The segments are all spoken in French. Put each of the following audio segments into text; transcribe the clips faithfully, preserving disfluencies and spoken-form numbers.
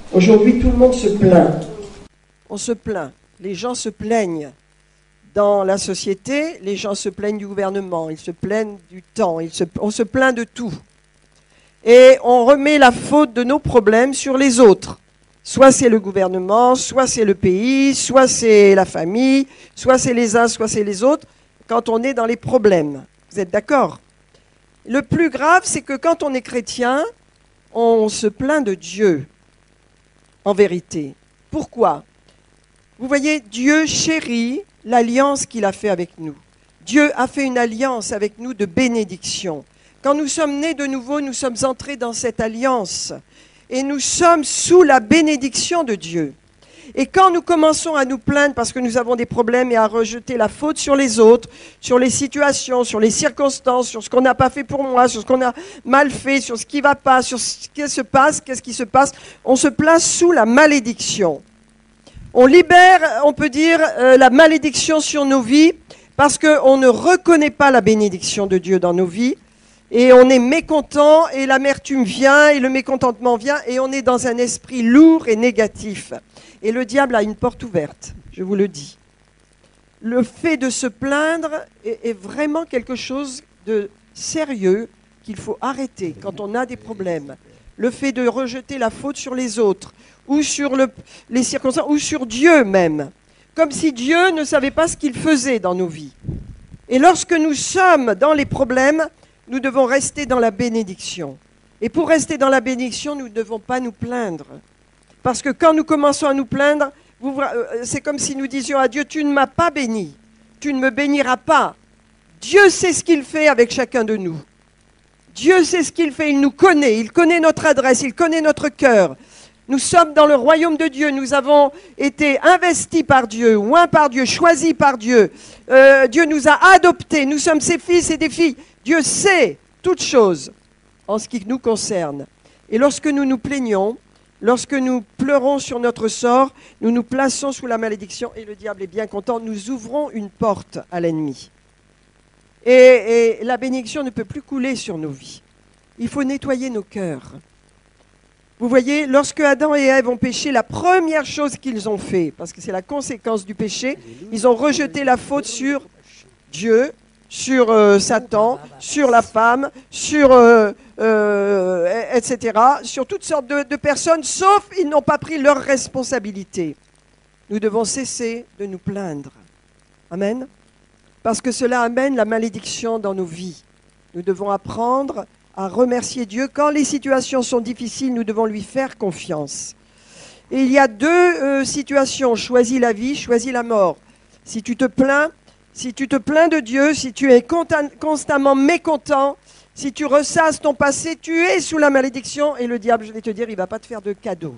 Aujourd'hui, tout le monde se plaint. On se plaint. Les gens se plaignent. Dans la société, les gens se plaignent du gouvernement, ils se plaignent du temps, ils se, on se plaint de tout. Et on remet la faute de nos problèmes sur les autres. Soit c'est le gouvernement, soit c'est le pays, soit c'est la famille, soit c'est les uns, soit c'est les autres, quand on est dans les problèmes. Vous êtes d'accord? Le plus grave, c'est que quand on est chrétien, on se plaint de Dieu, en vérité. Pourquoi? Vous voyez, Dieu chérit l'alliance qu'il a fait avec nous. Dieu a fait une alliance avec nous de bénédiction. Quand nous sommes nés de nouveau, nous sommes entrés dans cette alliance. Et nous sommes sous la bénédiction de Dieu. Et quand nous commençons à nous plaindre parce que nous avons des problèmes et à rejeter la faute sur les autres, sur les situations, sur les circonstances, sur ce qu'on n'a pas fait pour moi, sur ce qu'on a mal fait, sur ce qui ne va pas, sur ce qui se passe, qu'est-ce qui se passe, on se place sous la malédiction. On libère, on peut dire, euh, la malédiction sur nos vies parce qu'on ne reconnaît pas la bénédiction de Dieu dans nos vies et on est mécontent et l'amertume vient et le mécontentement vient et on est dans un esprit lourd et négatif. Et le diable a une porte ouverte, je vous le dis. Le fait de se plaindre est, est vraiment quelque chose de sérieux qu'il faut arrêter quand on a des problèmes. Le fait de rejeter la faute sur les autres, ou sur le, les circonstances, ou sur Dieu même. Comme si Dieu ne savait pas ce qu'il faisait dans nos vies. Et lorsque nous sommes dans les problèmes, nous devons rester dans la bénédiction. Et pour rester dans la bénédiction, nous ne devons pas nous plaindre. Parce que quand nous commençons à nous plaindre, c'est comme si nous disions à Dieu, tu ne m'as pas béni, tu ne me béniras pas. Dieu sait ce qu'il fait avec chacun de nous. Dieu sait ce qu'il fait, il nous connaît, il connaît notre adresse, il connaît notre cœur. Nous sommes dans le royaume de Dieu, nous avons été investis par Dieu, oints par Dieu, choisis par Dieu. Euh, Dieu nous a adoptés, nous sommes ses fils et des filles. Dieu sait toutes choses en ce qui nous concerne. Et lorsque nous nous plaignons, lorsque nous pleurons sur notre sort, nous nous plaçons sous la malédiction et le diable est bien content, nous ouvrons une porte à l'ennemi. Et, et la bénédiction ne peut plus couler sur nos vies. Il faut nettoyer nos cœurs. Vous voyez, lorsque Adam et Ève ont péché, la première chose qu'ils ont fait, parce que c'est la conséquence du péché, ils ont rejeté la faute sur Dieu, sur euh, Satan, sur la femme, sur, euh, euh, et cetera, sur toutes sortes de, de personnes, sauf ils n'ont pas pris leurs responsabilités. Nous devons cesser de nous plaindre. Amen. Parce que cela amène la malédiction dans nos vies. Nous devons apprendre à remercier Dieu. Quand les situations sont difficiles, nous devons lui faire confiance. Et il y a deux euh, situations, choisis la vie, choisis la mort. Si tu te plains, si tu te plains de Dieu, si tu es constamment mécontent, si tu ressasses ton passé, tu es sous la malédiction et le diable, je vais te dire, il ne va pas te faire de cadeau.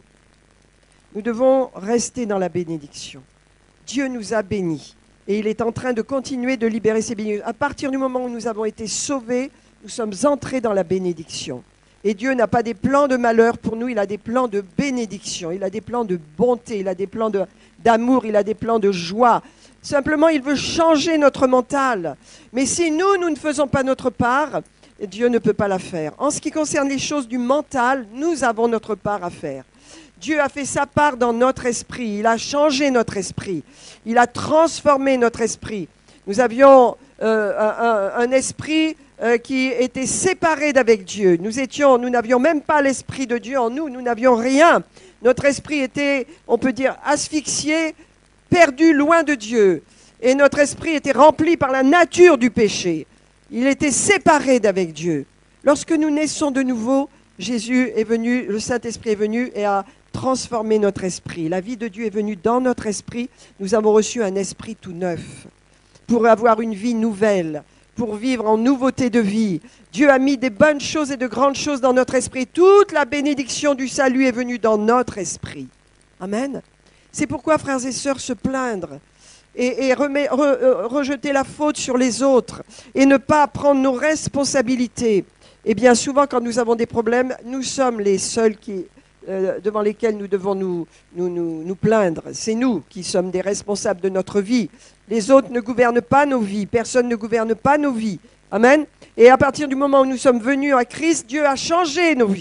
Nous devons rester dans la bénédiction. Dieu nous a bénis et il est en train de continuer de libérer ses bénédictions. À partir du moment où nous avons été sauvés, nous sommes entrés dans la bénédiction. Et Dieu n'a pas des plans de malheur pour nous, il a des plans de bénédiction, il a des plans de bonté, il a des plans de, d'amour, il a des plans de joie. Simplement, il veut changer notre mental. Mais si nous, nous ne faisons pas notre part, Dieu ne peut pas la faire. En ce qui concerne les choses du mental, nous avons notre part à faire. Dieu a fait sa part dans notre esprit, il a changé notre esprit, il a transformé notre esprit. Nous avions euh, un, un, un esprit euh, qui était séparé d'avec Dieu. Nous étions, nous n'avions même pas l'esprit de Dieu en nous, nous n'avions rien. Notre esprit était, on peut dire, asphyxié, perdu loin de Dieu. Et notre esprit était rempli par la nature du péché. Il était séparé d'avec Dieu. Lorsque nous naissons de nouveau, Jésus est venu, le Saint-Esprit est venu et a transformé notre esprit. La vie de Dieu est venue dans notre esprit. Nous avons reçu un esprit tout neuf pour avoir une vie nouvelle, pour vivre en nouveauté de vie. Dieu a mis des bonnes choses et de grandes choses dans notre esprit. Toute la bénédiction du salut est venue dans notre esprit. Amen. C'est pourquoi, frères et sœurs, se plaindre et, et remet, re, rejeter la faute sur les autres et ne pas prendre nos responsabilités. Et bien souvent, quand nous avons des problèmes, nous sommes les seuls qui, euh, devant lesquels nous devons nous, nous, nous, nous plaindre. C'est nous qui sommes des responsables de notre vie. Les autres ne gouvernent pas nos vies. Personne ne gouverne pas nos vies. Amen. Et à partir du moment où nous sommes venus à Christ, Dieu a changé nos vies.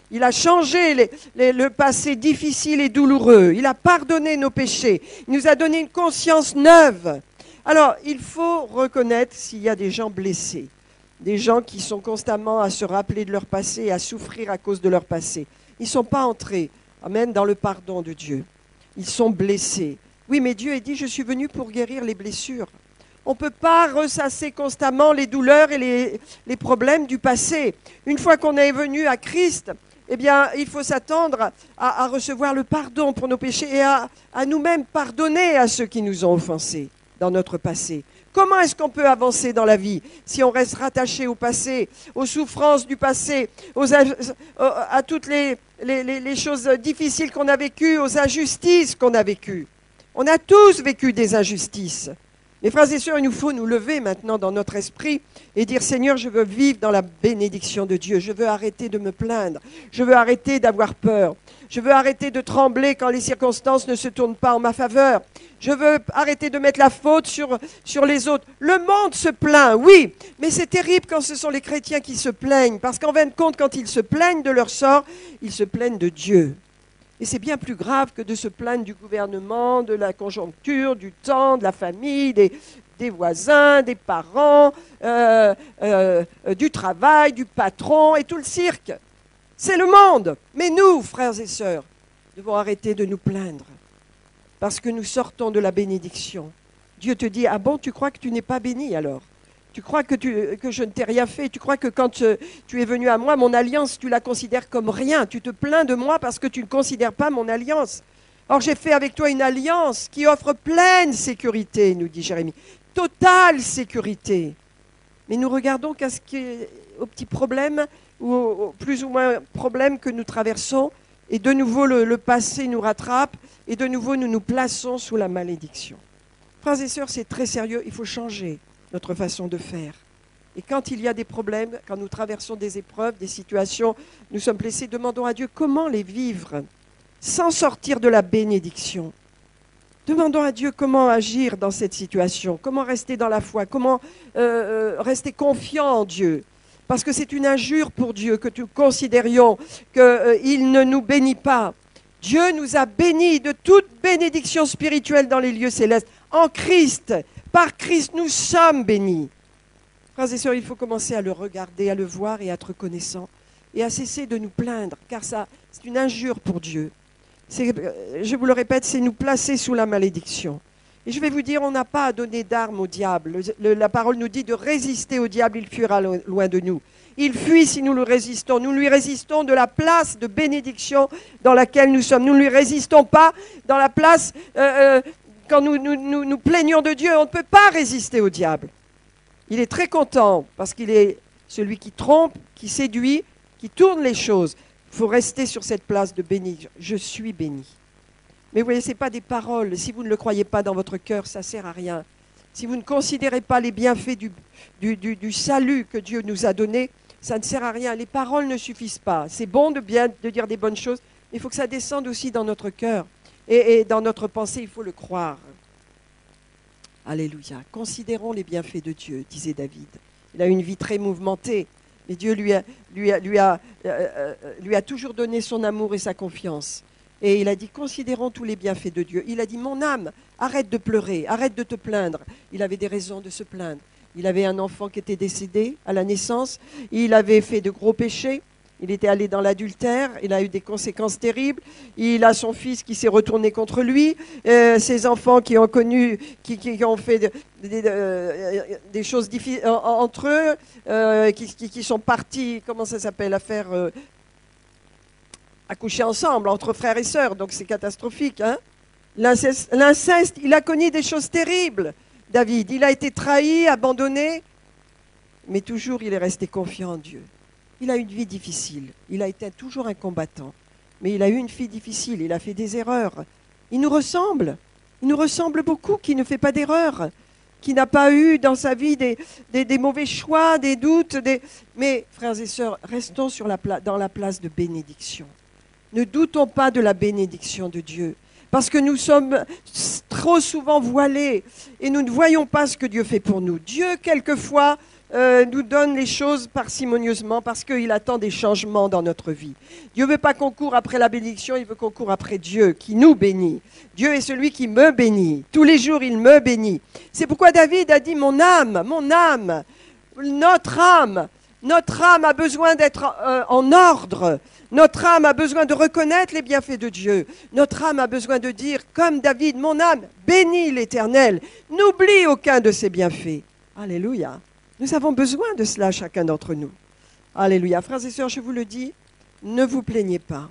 Il a changé les, les, le passé difficile et douloureux. Il a pardonné nos péchés. Il nous a donné une conscience neuve. Alors, il faut reconnaître s'il y a des gens blessés, des gens qui sont constamment à se rappeler de leur passé et à souffrir à cause de leur passé. Ils ne sont pas entrés, amen, dans le pardon de Dieu. Ils sont blessés. Oui, mais Dieu a dit, je suis venu pour guérir les blessures. On ne peut pas ressasser constamment les douleurs et les, les problèmes du passé. Une fois qu'on est venu à Christ, eh bien, il faut s'attendre à, à recevoir le pardon pour nos péchés et à, à nous-mêmes pardonner à ceux qui nous ont offensés dans notre passé. Comment est-ce qu'on peut avancer dans la vie si on reste rattaché au passé, aux souffrances du passé, aux, à, à toutes les, les, les, les choses difficiles qu'on a vécues, aux injustices qu'on a vécues? On a tous vécu des injustices. Mes frères et sœurs, il nous faut nous lever maintenant dans notre esprit et dire, Seigneur, je veux vivre dans la bénédiction de Dieu. Je veux arrêter de me plaindre. Je veux arrêter d'avoir peur. Je veux arrêter de trembler quand les circonstances ne se tournent pas en ma faveur. Je veux arrêter de mettre la faute sur, sur les autres. Le monde se plaint, oui, mais c'est terrible quand ce sont les chrétiens qui se plaignent. Parce qu'en fin de compte, quand ils se plaignent de leur sort, ils se plaignent de Dieu. Et c'est bien plus grave que de se plaindre du gouvernement, de la conjoncture, du temps, de la famille, des, des voisins, des parents, euh, euh, du travail, du patron et tout le cirque. C'est le monde. Mais nous, frères et sœurs, devons arrêter de nous plaindre parce que nous sortons de la bénédiction. Dieu te dit, ah bon, tu crois que tu n'es pas béni alors ? Tu crois que, tu, que je ne t'ai rien fait? Tu crois que quand tu, tu es venu à moi, mon alliance, tu la considères comme rien. Tu te plains de moi parce que tu ne considères pas mon alliance. Or, j'ai fait avec toi une alliance qui offre pleine sécurité, nous dit Jérémie. Totale sécurité. Mais nous regardons qu'à ce qui est, aux petits problèmes, ou aux plus ou moins problèmes que nous traversons, et de nouveau le, le passé nous rattrape, et de nouveau nous nous plaçons sous la malédiction. Frères et sœurs, c'est très sérieux, il faut changer notre façon de faire. Et quand il y a des problèmes, quand nous traversons des épreuves, des situations, nous sommes blessés, demandons à Dieu comment les vivre sans sortir de la bénédiction. Demandons à Dieu comment agir dans cette situation, comment rester dans la foi, comment euh, rester confiant en Dieu. Parce que c'est une injure pour Dieu que nous considérions qu'il euh, ne nous bénit pas. Dieu nous a bénis de toute bénédiction spirituelle dans les lieux célestes. En Christ, par Christ, nous sommes bénis. Frères et sœurs, il faut commencer à le regarder, à le voir et à être reconnaissant. Et à cesser de nous plaindre, car ça, c'est une injure pour Dieu. C'est, je vous le répète, c'est nous placer sous la malédiction. Et je vais vous dire, on n'a pas à donner d'armes au diable. Le, la parole nous dit de résister au diable, il fuira lo, loin de nous. Il fuit si nous le résistons. Nous lui résistons de la place de bénédiction dans laquelle nous sommes. Nous ne lui résistons pas dans la place, euh, euh, quand nous nous, nous nous plaignons de Dieu, on ne peut pas résister au diable. Il est très content parce qu'il est celui qui trompe, qui séduit, qui tourne les choses. Il faut rester sur cette place de béni. Je suis béni. Mais vous voyez, ce n'est pas des paroles. Si vous ne le croyez pas dans votre cœur, ça ne sert à rien. Si vous ne considérez pas les bienfaits du, du, du, du salut que Dieu nous a donné, ça ne sert à rien. Les paroles ne suffisent pas. C'est bon de, bien, de dire des bonnes choses, mais il faut que ça descende aussi dans notre cœur. Et, et dans notre pensée, il faut le croire. Alléluia. Considérons les bienfaits de Dieu, disait David. Il a une vie très mouvementée, mais Dieu lui a, lui a, lui a, euh, lui a toujours donné son amour et sa confiance. Et il a dit, considérons tous les bienfaits de Dieu. Il a dit, mon âme, arrête de pleurer, arrête de te plaindre. Il avait des raisons de se plaindre. Il avait un enfant qui était décédé à la naissance. Il avait fait de gros péchés. Il était allé dans l'adultère, il a eu des conséquences terribles. Il a son fils qui s'est retourné contre lui, euh, ses enfants qui ont connu, qui, qui ont fait de, de, de, euh, des choses difficiles entre eux, euh, qui, qui, qui sont partis, comment ça s'appelle, à faire euh, accoucher ensemble entre frères et sœurs. Donc c'est catastrophique. Hein, l'inceste, l'inceste, il a connu des choses terribles. David, il a été trahi, abandonné, mais toujours il est resté confiant en Dieu. Il a eu une vie difficile, il a été toujours un combattant, mais il a eu une vie difficile, il a fait des erreurs. Il nous ressemble, il nous ressemble beaucoup, qui ne fait pas d'erreurs, qui n'a pas eu dans sa vie des, des, des mauvais choix, des doutes. Des... Mais, frères et sœurs, restons sur la pla- dans la place de bénédiction. Ne doutons pas de la bénédiction de Dieu, parce que nous sommes trop souvent voilés et nous ne voyons pas ce que Dieu fait pour nous. Dieu, quelquefois, euh, nous donne les choses parcimonieusement parce qu'il attend des changements dans notre vie. Dieu ne veut pas qu'on court après la bénédiction, il veut qu'on court après Dieu qui nous bénit. Dieu est celui qui me bénit. Tous les jours, il me bénit. C'est pourquoi David a dit « Mon âme, mon âme, notre âme, notre âme a besoin d'être euh, en ordre. Notre âme a besoin de reconnaître les bienfaits de Dieu. Notre âme a besoin de dire, comme David, mon âme, bénis l'Éternel. N'oublie aucun de ses bienfaits. » Alléluia. Nous avons besoin de cela, chacun d'entre nous. Alléluia. Frères et sœurs, je vous le dis, ne vous plaignez pas.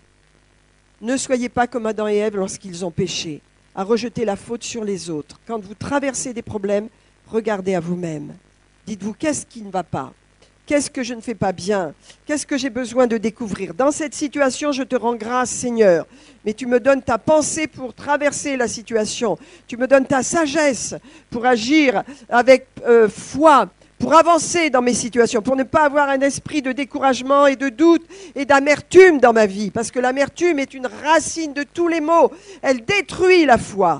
Ne soyez pas comme Adam et Ève lorsqu'ils ont péché, à rejeter la faute sur les autres. Quand vous traversez des problèmes, regardez à vous-même. Dites-vous, qu'est-ce qui ne va pas ? Qu'est-ce que je ne fais pas bien? Qu'est-ce que j'ai besoin de découvrir? Dans cette situation, je te rends grâce, Seigneur. Mais tu me donnes ta pensée pour traverser la situation. Tu me donnes ta sagesse pour agir avec euh, foi, pour avancer dans mes situations, pour ne pas avoir un esprit de découragement et de doute et d'amertume dans ma vie. Parce que l'amertume est une racine de tous les maux. Elle détruit la foi.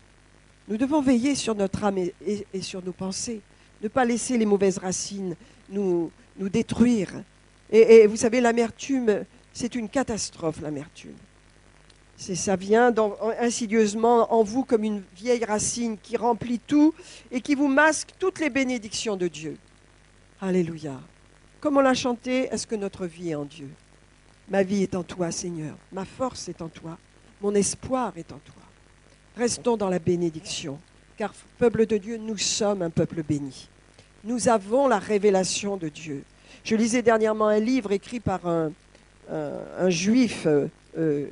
Nous devons veiller sur notre âme et, et, et sur nos pensées. Ne pas laisser les mauvaises racines Nous, nous détruire. Et, et vous savez, l'amertume, c'est une catastrophe, l'amertume. C'est, ça vient dans, insidieusement en vous comme une vieille racine qui remplit tout et qui vous masque toutes les bénédictions de Dieu. Alléluia. Comme on l'a chanté, est-ce que notre vie est en Dieu? Ma vie est en toi, Seigneur. Ma force est en toi. Mon espoir est en toi. Restons dans la bénédiction, car, peuple de Dieu, nous sommes un peuple béni. Nous avons la révélation de Dieu. Je lisais dernièrement un livre écrit par un, un, un juif euh, euh,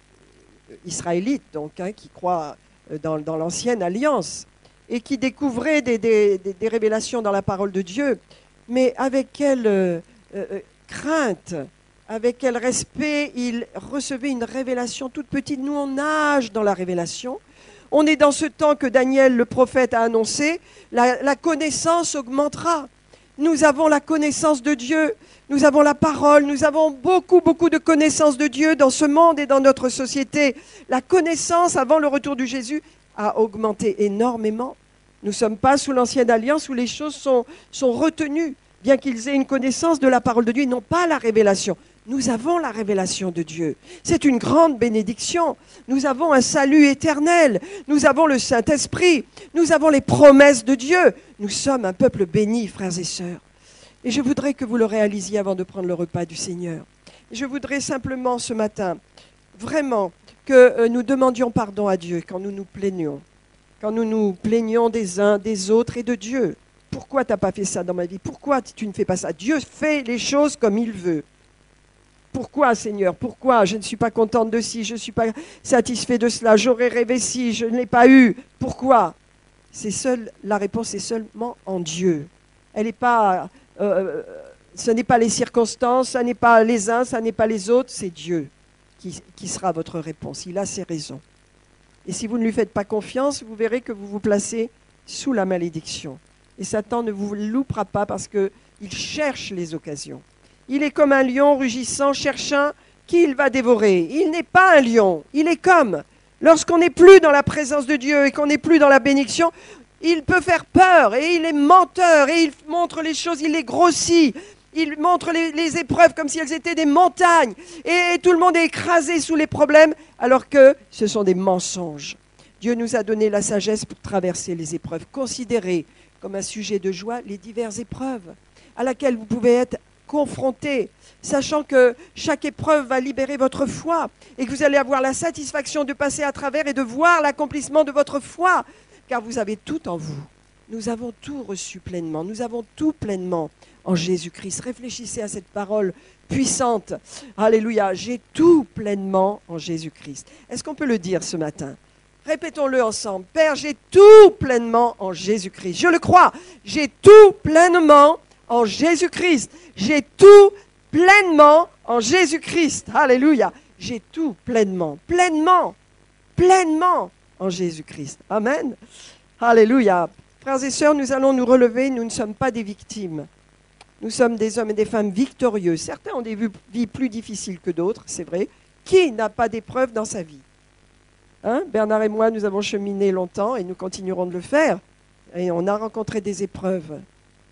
israélite, donc, hein, qui croit dans, dans l'ancienne alliance, et qui découvrait des, des, des, des révélations dans la parole de Dieu, mais avec quelle euh, euh, crainte, avec quel respect il recevait une révélation toute petite. Nous, on nage dans la révélation. On est dans ce temps que Daniel, le prophète, a annoncé, la, la connaissance augmentera. Nous avons la connaissance de Dieu, nous avons la parole, nous avons beaucoup, beaucoup de connaissances de Dieu dans ce monde et dans notre société. La connaissance, avant le retour de Jésus, a augmenté énormément. Nous ne sommes pas sous l'ancienne alliance où les choses sont, sont retenues, bien qu'ils aient une connaissance de la parole de Dieu, ils n'ont pas la révélation. Nous avons la révélation de Dieu. C'est une grande bénédiction. Nous avons un salut éternel. Nous avons le Saint-Esprit. Nous avons les promesses de Dieu. Nous sommes un peuple béni, frères et sœurs. Et je voudrais que vous le réalisiez avant de prendre le repas du Seigneur. Et je voudrais simplement ce matin, vraiment, que nous demandions pardon à Dieu quand nous nous plaignons. Quand nous nous plaignons des uns, des autres et de Dieu. Pourquoi tu n'as pas fait ça dans ma vie? Pourquoi tu ne fais pas ça? Dieu fait les choses comme il veut. Pourquoi, Seigneur? Pourquoi je ne suis pas contente de ci? Je ne suis pas satisfait de cela. J'aurais rêvé ci, je ne l'ai pas eu. Pourquoi? C'est seul, la réponse est seulement en Dieu. Elle n'est pas, euh, ce n'est pas les circonstances, ce n'est pas les uns, ce n'est pas les autres, c'est Dieu qui, qui sera votre réponse. Il a ses raisons. Et si vous ne lui faites pas confiance, vous verrez que vous vous placez sous la malédiction. Et Satan ne vous loupera pas parce qu'il cherche les occasions. Il est comme un lion rugissant, cherchant qui il va dévorer. Il n'est pas un lion, il est comme. Lorsqu'on n'est plus dans la présence de Dieu et qu'on n'est plus dans la bénédiction, il peut faire peur et il est menteur et il montre les choses, il les grossit. Il montre les, les épreuves comme si elles étaient des montagnes et, et tout le monde est écrasé sous les problèmes alors que ce sont des mensonges. Dieu nous a donné la sagesse pour traverser les épreuves. Considérez comme un sujet de joie les diverses épreuves à laquelle vous pouvez être confrontés, sachant que chaque épreuve va libérer votre foi et que vous allez avoir la satisfaction de passer à travers et de voir l'accomplissement de votre foi, car vous avez tout en vous. Nous avons tout reçu pleinement, nous avons tout pleinement en Jésus-Christ. Réfléchissez à cette parole puissante. Alléluia, j'ai tout pleinement en Jésus-Christ. Est-ce qu'on peut le dire ce matin? Répétons-le ensemble. Père, j'ai tout pleinement en Jésus-Christ. Je le crois, j'ai tout pleinement en Jésus-Christ. J'ai tout pleinement en Jésus-Christ. Alléluia. J'ai tout pleinement, pleinement, pleinement en Jésus-Christ. Amen. Alléluia. Frères et sœurs, nous allons nous relever. Nous ne sommes pas des victimes. Nous sommes des hommes et des femmes victorieux. Certains ont des vies plus difficiles que d'autres, c'est vrai. Qui n'a pas d'épreuves dans sa vie? Hein? Bernard et moi, nous avons cheminé longtemps et nous continuerons de le faire. Et on a rencontré des épreuves.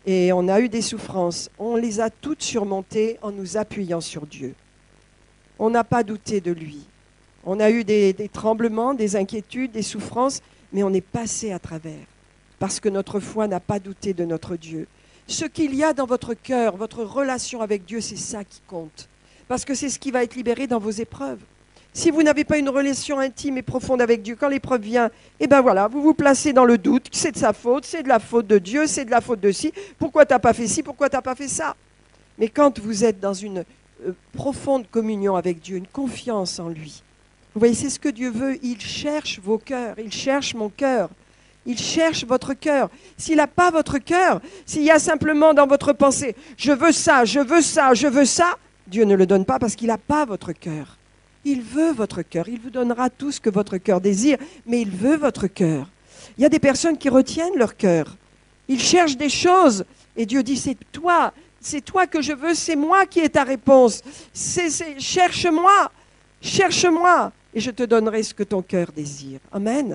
et on a eu des souffrances. On les a toutes surmontées en nous appuyant sur Dieu. On n'a pas douté de lui. On a eu des, des tremblements, des inquiétudes, des souffrances, mais on est passé à travers parce que notre foi n'a pas douté de notre Dieu. Ce qu'il y a dans votre cœur, votre relation avec Dieu, c'est ça qui compte. Parce que c'est ce qui va être libéré dans vos épreuves. Si vous n'avez pas une relation intime et profonde avec Dieu, quand l'épreuve vient, eh bien voilà, vous vous placez dans le doute, c'est de sa faute, c'est de la faute de Dieu, c'est de la faute de ci, pourquoi tu n'as pas fait ci, pourquoi tu n'as pas fait ça. Mais quand vous êtes dans une euh, profonde communion avec Dieu, une confiance en lui, vous voyez, c'est ce que Dieu veut, il cherche vos cœurs, il cherche mon cœur. Il cherche votre cœur. S'il n'a pas votre cœur, s'il y a simplement dans votre pensée, je veux ça, je veux ça, je veux ça, Dieu ne le donne pas parce qu'il n'a pas votre cœur. Il veut votre cœur. Il vous donnera tout ce que votre cœur désire, mais il veut votre cœur. Il y a des personnes qui retiennent leur cœur. Ils cherchent des choses et Dieu dit, c'est toi, c'est toi que je veux, c'est moi qui ai ta réponse. C'est, c'est, cherche-moi, cherche-moi et je te donnerai ce que ton cœur désire. Amen.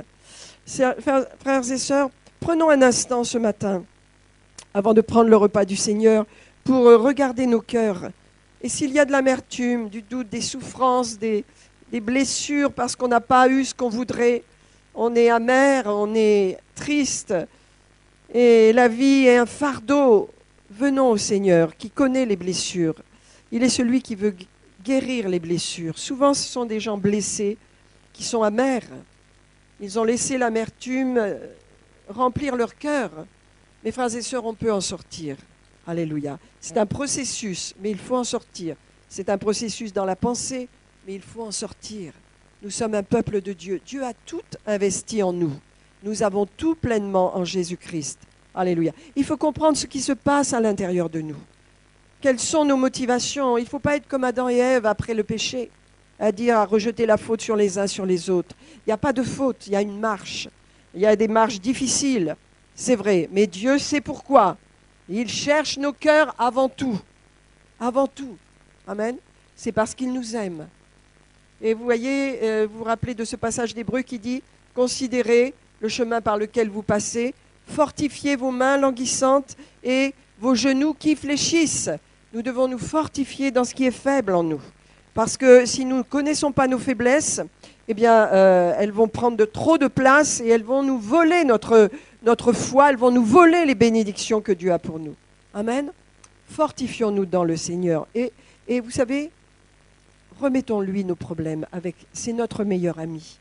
Frères et sœurs, prenons un instant ce matin, avant de prendre le repas du Seigneur, pour regarder nos cœurs. Et s'il y a de l'amertume, du doute, des souffrances, des, des blessures, parce qu'on n'a pas eu ce qu'on voudrait, on est amer, on est triste, et la vie est un fardeau, venons au Seigneur, qui connaît les blessures. Il est celui qui veut guérir les blessures. Souvent, ce sont des gens blessés qui sont amers. Ils ont laissé l'amertume remplir leur cœur. Mes frères et sœurs, on peut en sortir. Alléluia. C'est un processus, mais il faut en sortir. C'est un processus dans la pensée, mais il faut en sortir. Nous sommes un peuple de Dieu. Dieu a tout investi en nous. Nous avons tout pleinement en Jésus-Christ. Alléluia. Il faut comprendre ce qui se passe à l'intérieur de nous. Quelles sont nos motivations? Il ne faut pas être comme Adam et Ève après le péché, à dire, à rejeter la faute sur les uns sur les autres. Il n'y a pas de faute, il y a une marche. Il y a des marches difficiles, c'est vrai, mais Dieu sait pourquoi. Il cherche nos cœurs avant tout. Avant tout. Amen. C'est parce qu'il nous aime. Et vous voyez, euh, vous vous rappelez de ce passage d'Hébreux qui dit, considérez le chemin par lequel vous passez, fortifiez vos mains languissantes et vos genoux qui fléchissent. Nous devons nous fortifier dans ce qui est faible en nous. Parce que si nous ne connaissons pas nos faiblesses, eh bien, euh, elles vont prendre de trop de place et elles vont nous voler notre, notre foi, elles vont nous voler les bénédictions que Dieu a pour nous. Amen. Fortifions-nous dans le Seigneur. Et, et vous savez, remettons-lui nos problèmes. Avec, c'est notre meilleur ami.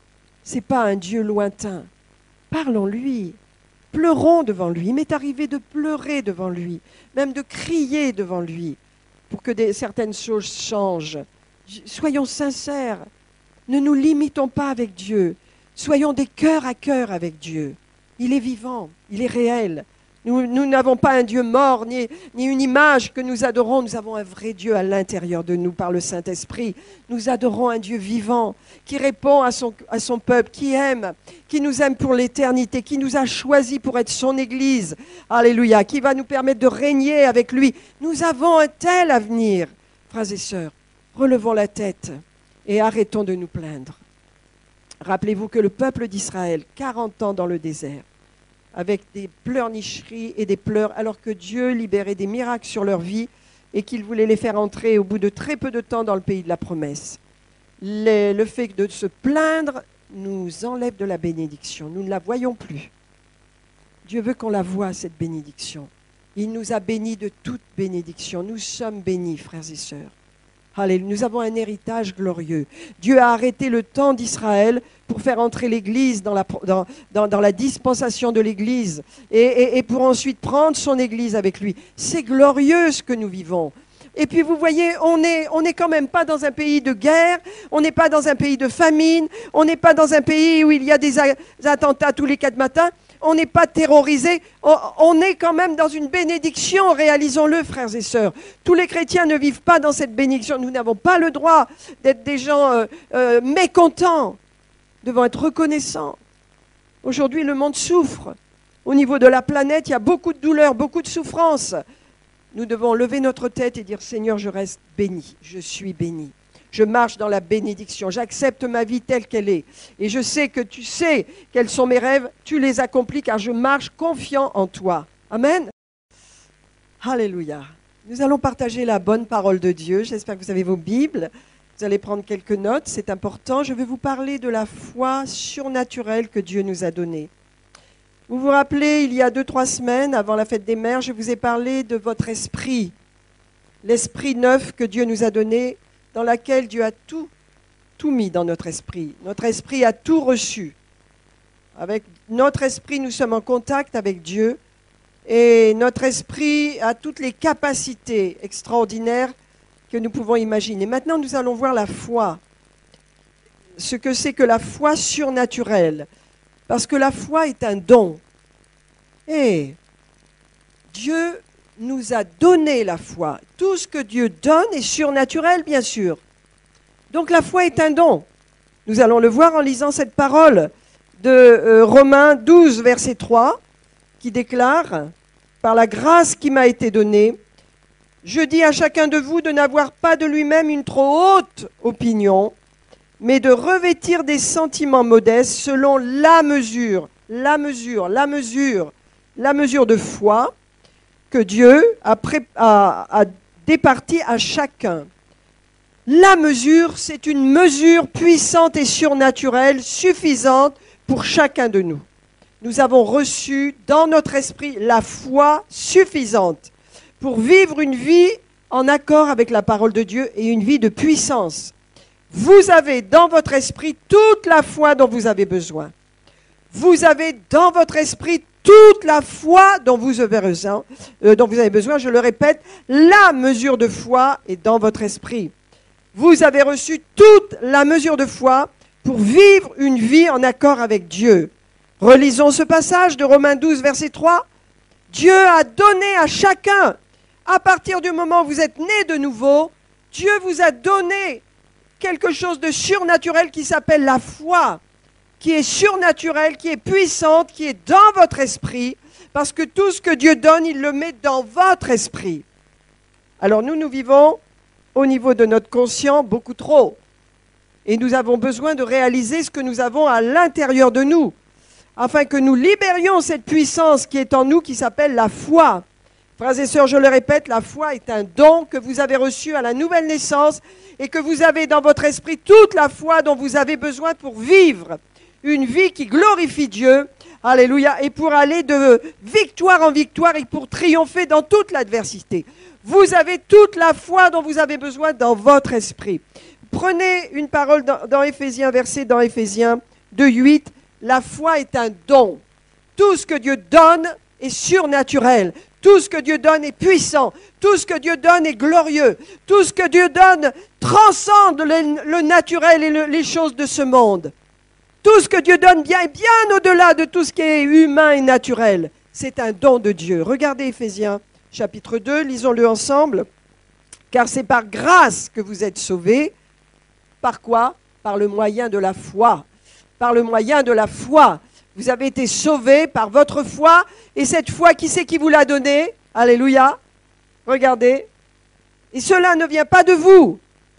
Ce n'est pas un Dieu lointain. Parlons-lui. Pleurons devant lui. Il m'est arrivé de pleurer devant lui, même de crier devant lui, pour que des, certaines choses changent. Soyons sincères. Ne nous limitons pas avec Dieu. Soyons des cœurs à cœur avec Dieu. Il est vivant, il est réel. Nous, nous n'avons pas un Dieu mort, ni, ni une image que nous adorons. Nous avons un vrai Dieu à l'intérieur de nous par le Saint-Esprit. Nous adorons un Dieu vivant qui répond à son, à son peuple, qui aime, qui nous aime pour l'éternité, qui nous a choisis pour être son Église. Alléluia, qui va nous permettre de régner avec lui. Nous avons un tel avenir. Frères et sœurs, relevons la tête et arrêtons de nous plaindre. Rappelez-vous que le peuple d'Israël, quarante ans dans le désert, avec des pleurnicheries et des pleurs, alors que Dieu libérait des miracles sur leur vie et qu'il voulait les faire entrer au bout de très peu de temps dans le pays de la promesse. Le, le fait de se plaindre nous enlève de la bénédiction. Nous ne la voyons plus. Dieu veut qu'on la voie, cette bénédiction. Il nous a bénis de toute bénédiction. Nous sommes bénis, frères et sœurs. Alléluia. Nous avons un héritage glorieux. Dieu a arrêté le temps d'Israël pour faire entrer l'Église dans la, dans, dans, dans la dispensation de l'Église et, et, et pour ensuite prendre son Église avec lui. C'est glorieux ce que nous vivons. Et puis vous voyez, on n'est on est quand même pas dans un pays de guerre, on n'est pas dans un pays de famine, on n'est pas dans un pays où il y a des attentats tous les quatre matins. On n'est pas terrorisé, on, on est quand même dans une bénédiction, réalisons-le, frères et sœurs. Tous les chrétiens ne vivent pas dans cette bénédiction. Nous n'avons pas le droit d'être des gens euh, euh, mécontents, devant être reconnaissants. Aujourd'hui, le monde souffre. Au niveau de la planète, il y a beaucoup de douleurs, beaucoup de souffrances. Nous devons lever notre tête et dire, Seigneur, je reste béni, je suis béni. Je marche dans la bénédiction. J'accepte ma vie telle qu'elle est. Et je sais que tu sais quels sont mes rêves. Tu les accomplis car je marche confiant en toi. Amen. Alléluia. Nous allons partager la bonne parole de Dieu. J'espère que vous avez vos Bibles. Vous allez prendre quelques notes, c'est important. Je vais vous parler de la foi surnaturelle que Dieu nous a donnée. Vous vous rappelez, il y a deux, trois semaines, avant la fête des mères, je vous ai parlé de votre esprit. L'esprit neuf que Dieu nous a donné, dans laquelle Dieu a tout, tout mis dans notre esprit. Notre esprit a tout reçu. Avec notre esprit, nous sommes en contact avec Dieu. Et notre esprit a toutes les capacités extraordinaires que nous pouvons imaginer. Maintenant, nous allons voir la foi. Ce que c'est que la foi surnaturelle. Parce que la foi est un don. Et Dieu nous a donné la foi. Tout ce que Dieu donne est surnaturel, bien sûr. Donc la foi est un don. Nous allons le voir en lisant cette parole de euh, Romains douze, verset trois, qui déclare « Par la grâce qui m'a été donnée, je dis à chacun de vous de n'avoir pas de lui-même une trop haute opinion, mais de revêtir des sentiments modestes selon la mesure, la mesure, la mesure, la mesure de foi que Dieu a, pré- a, a départie à chacun. » La mesure, c'est une mesure puissante et surnaturelle, suffisante pour chacun de nous. Nous avons reçu dans notre esprit la foi suffisante pour vivre une vie en accord avec la parole de Dieu et une vie de puissance. Vous avez dans votre esprit toute la foi dont vous avez besoin. Vous avez dans votre esprit toute la foi dont vous avez besoin, euh, dont vous avez besoin. Je le répète, la mesure de foi est dans votre esprit. Vous avez reçu toute la mesure de foi pour vivre une vie en accord avec Dieu. Relisons ce passage de Romains douze, verset trois. Dieu a donné à chacun, à partir du moment où vous êtes né de nouveau, Dieu vous a donné quelque chose de surnaturel qui s'appelle la foi, qui est surnaturelle, qui est puissante, qui est dans votre esprit, parce que tout ce que Dieu donne, il le met dans votre esprit. Alors nous, nous vivons au niveau de notre conscient beaucoup trop. Et nous avons besoin de réaliser ce que nous avons à l'intérieur de nous, afin que nous libérions cette puissance qui est en nous, qui s'appelle la foi. Frères et sœurs, je le répète, la foi est un don que vous avez reçu à la nouvelle naissance et que vous avez dans votre esprit toute la foi dont vous avez besoin pour vivre une vie qui glorifie Dieu. Alléluia. Et pour aller de victoire en victoire et pour triompher dans toute l'adversité. Vous avez toute la foi dont vous avez besoin dans votre esprit. Prenez une parole dans, dans Éphésiens, verset dans Éphésiens deux, huit. La foi est un don. Tout ce que Dieu donne est surnaturel. Tout ce que Dieu donne est puissant. Tout ce que Dieu donne est glorieux. Tout ce que Dieu donne transcende le, le naturel et le, les choses de ce monde. Tout ce que Dieu donne bien est bien au-delà de tout ce qui est humain et naturel. C'est un don de Dieu. Regardez Éphésiens chapitre deux, lisons-le ensemble. Car c'est par grâce que vous êtes sauvés. Par quoi? Par le moyen de la foi. Par le moyen de la foi. Vous avez été sauvés par votre foi. Et cette foi, qui c'est qui vous l'a donnée? Alléluia. Regardez. Et cela ne vient pas de vous.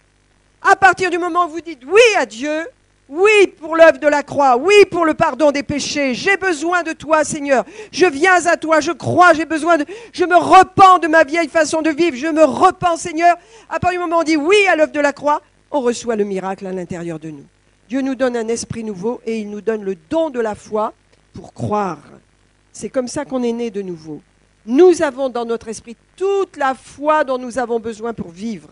À partir du moment où vous dites oui à Dieu, oui pour l'œuvre de la croix, oui pour le pardon des péchés, j'ai besoin de toi Seigneur, je viens à toi, je crois, j'ai besoin de... Je me repens de ma vieille façon de vivre, je me repens Seigneur. À partir du moment où on dit oui à l'œuvre de la croix, on reçoit le miracle à l'intérieur de nous. Dieu nous donne un esprit nouveau et il nous donne le don de la foi pour croire. C'est comme ça qu'on est né de nouveau. Nous avons dans notre esprit toute la foi dont nous avons besoin pour vivre.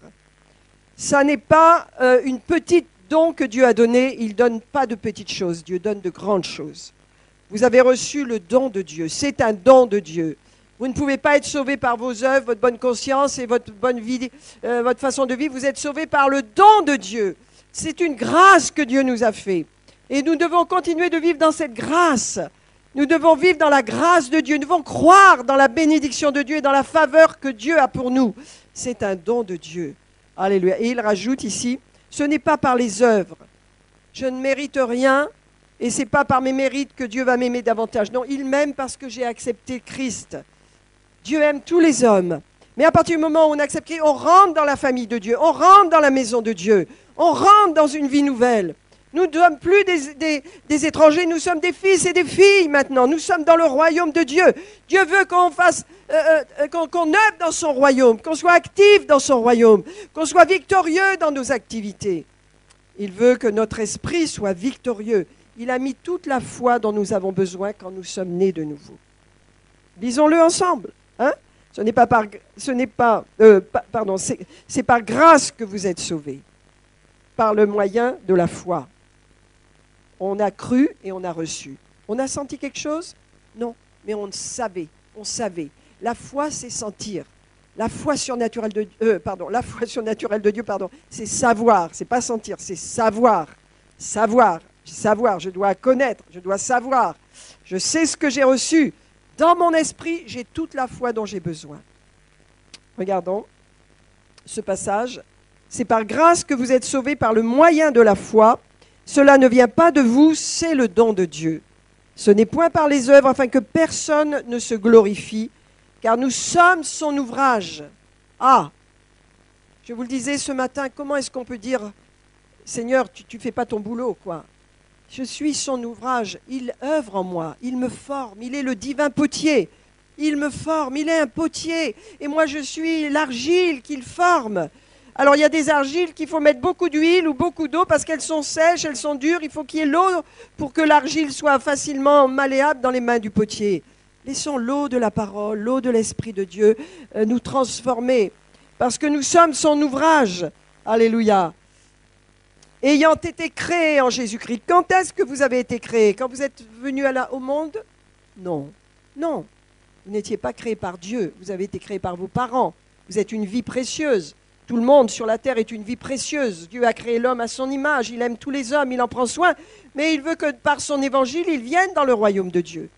Ça n'est pas euh, une petite don que Dieu a donné. Il ne donne pas de petites choses. Dieu donne de grandes choses. Vous avez reçu le don de Dieu. C'est un don de Dieu. Vous ne pouvez pas être sauvé par vos œuvres, votre bonne conscience et votre bonne vie, euh, votre façon de vivre. Vous êtes sauvé par le don de Dieu. C'est une grâce que Dieu nous a fait. Et nous devons continuer de vivre dans cette grâce. Nous devons vivre dans la grâce de Dieu. Nous devons croire dans la bénédiction de Dieu et dans la faveur que Dieu a pour nous. C'est un don de Dieu. Alléluia. Et il rajoute ici, ce n'est pas par les œuvres. Je ne mérite rien et ce n'est pas par mes mérites que Dieu va m'aimer davantage. Non, il m'aime parce que j'ai accepté Christ. Dieu aime tous les hommes. Mais à partir du moment où on accepte Christ, on rentre dans la famille de Dieu. On rentre dans la maison de Dieu. On rentre dans une vie nouvelle. Nous ne sommes plus des, des, des étrangers, nous sommes des fils et des filles maintenant. Nous sommes dans le royaume de Dieu. Dieu veut qu'on fasse, euh, euh, qu'on, qu'on œuvre dans son royaume, qu'on soit actif dans son royaume, qu'on soit victorieux dans nos activités. Il veut que notre esprit soit victorieux. Il a mis toute la foi dont nous avons besoin quand nous sommes nés de nouveau. Lisons-le ensemble. Hein? Ce n'est pas par, ce n'est pas, euh, pa, pardon, c'est, c'est par grâce que vous êtes sauvés, par le moyen de la foi. On a cru et on a reçu. On a senti quelque chose? Non, mais on savait, on savait. La foi, c'est sentir. La foi surnaturelle de, euh, pardon, la foi surnaturelle de Dieu, pardon, c'est savoir, c'est pas sentir, c'est savoir. Savoir, savoir, je dois connaître, je dois savoir. Je sais ce que j'ai reçu. Dans mon esprit, j'ai toute la foi dont j'ai besoin. Regardons ce passage. C'est par grâce que vous êtes sauvés par le moyen de la foi. Cela ne vient pas de vous, c'est le don de Dieu. Ce n'est point par les œuvres afin que personne ne se glorifie, car nous sommes son ouvrage. Ah, je vous le disais ce matin, comment est-ce qu'on peut dire, Seigneur, tu ne fais pas ton boulot, quoi. Je suis son ouvrage, il œuvre en moi, il me forme, il est le divin potier. Il me forme, il est un potier, et moi je suis l'argile qu'il forme. Alors il y a des argiles qu'il faut mettre beaucoup d'huile ou beaucoup d'eau parce qu'elles sont sèches, elles sont dures. Il faut qu'il y ait l'eau pour que l'argile soit facilement malléable dans les mains du potier. Laissons l'eau de la parole, l'eau de l'Esprit de Dieu euh, nous transformer parce que nous sommes son ouvrage. Alléluia. Ayant été créés en Jésus-Christ. Quand est-ce que vous avez été créés? Quand vous êtes venus à la, au monde? Non. Non. Vous n'étiez pas créés par Dieu. Vous avez été créés par vos parents. Vous êtes une vie précieuse. Tout le monde sur la terre est une vie précieuse. Dieu a créé l'homme à son image. Il aime tous les hommes, il en prend soin. Mais il veut que par son évangile, il vienne dans le royaume de Dieu.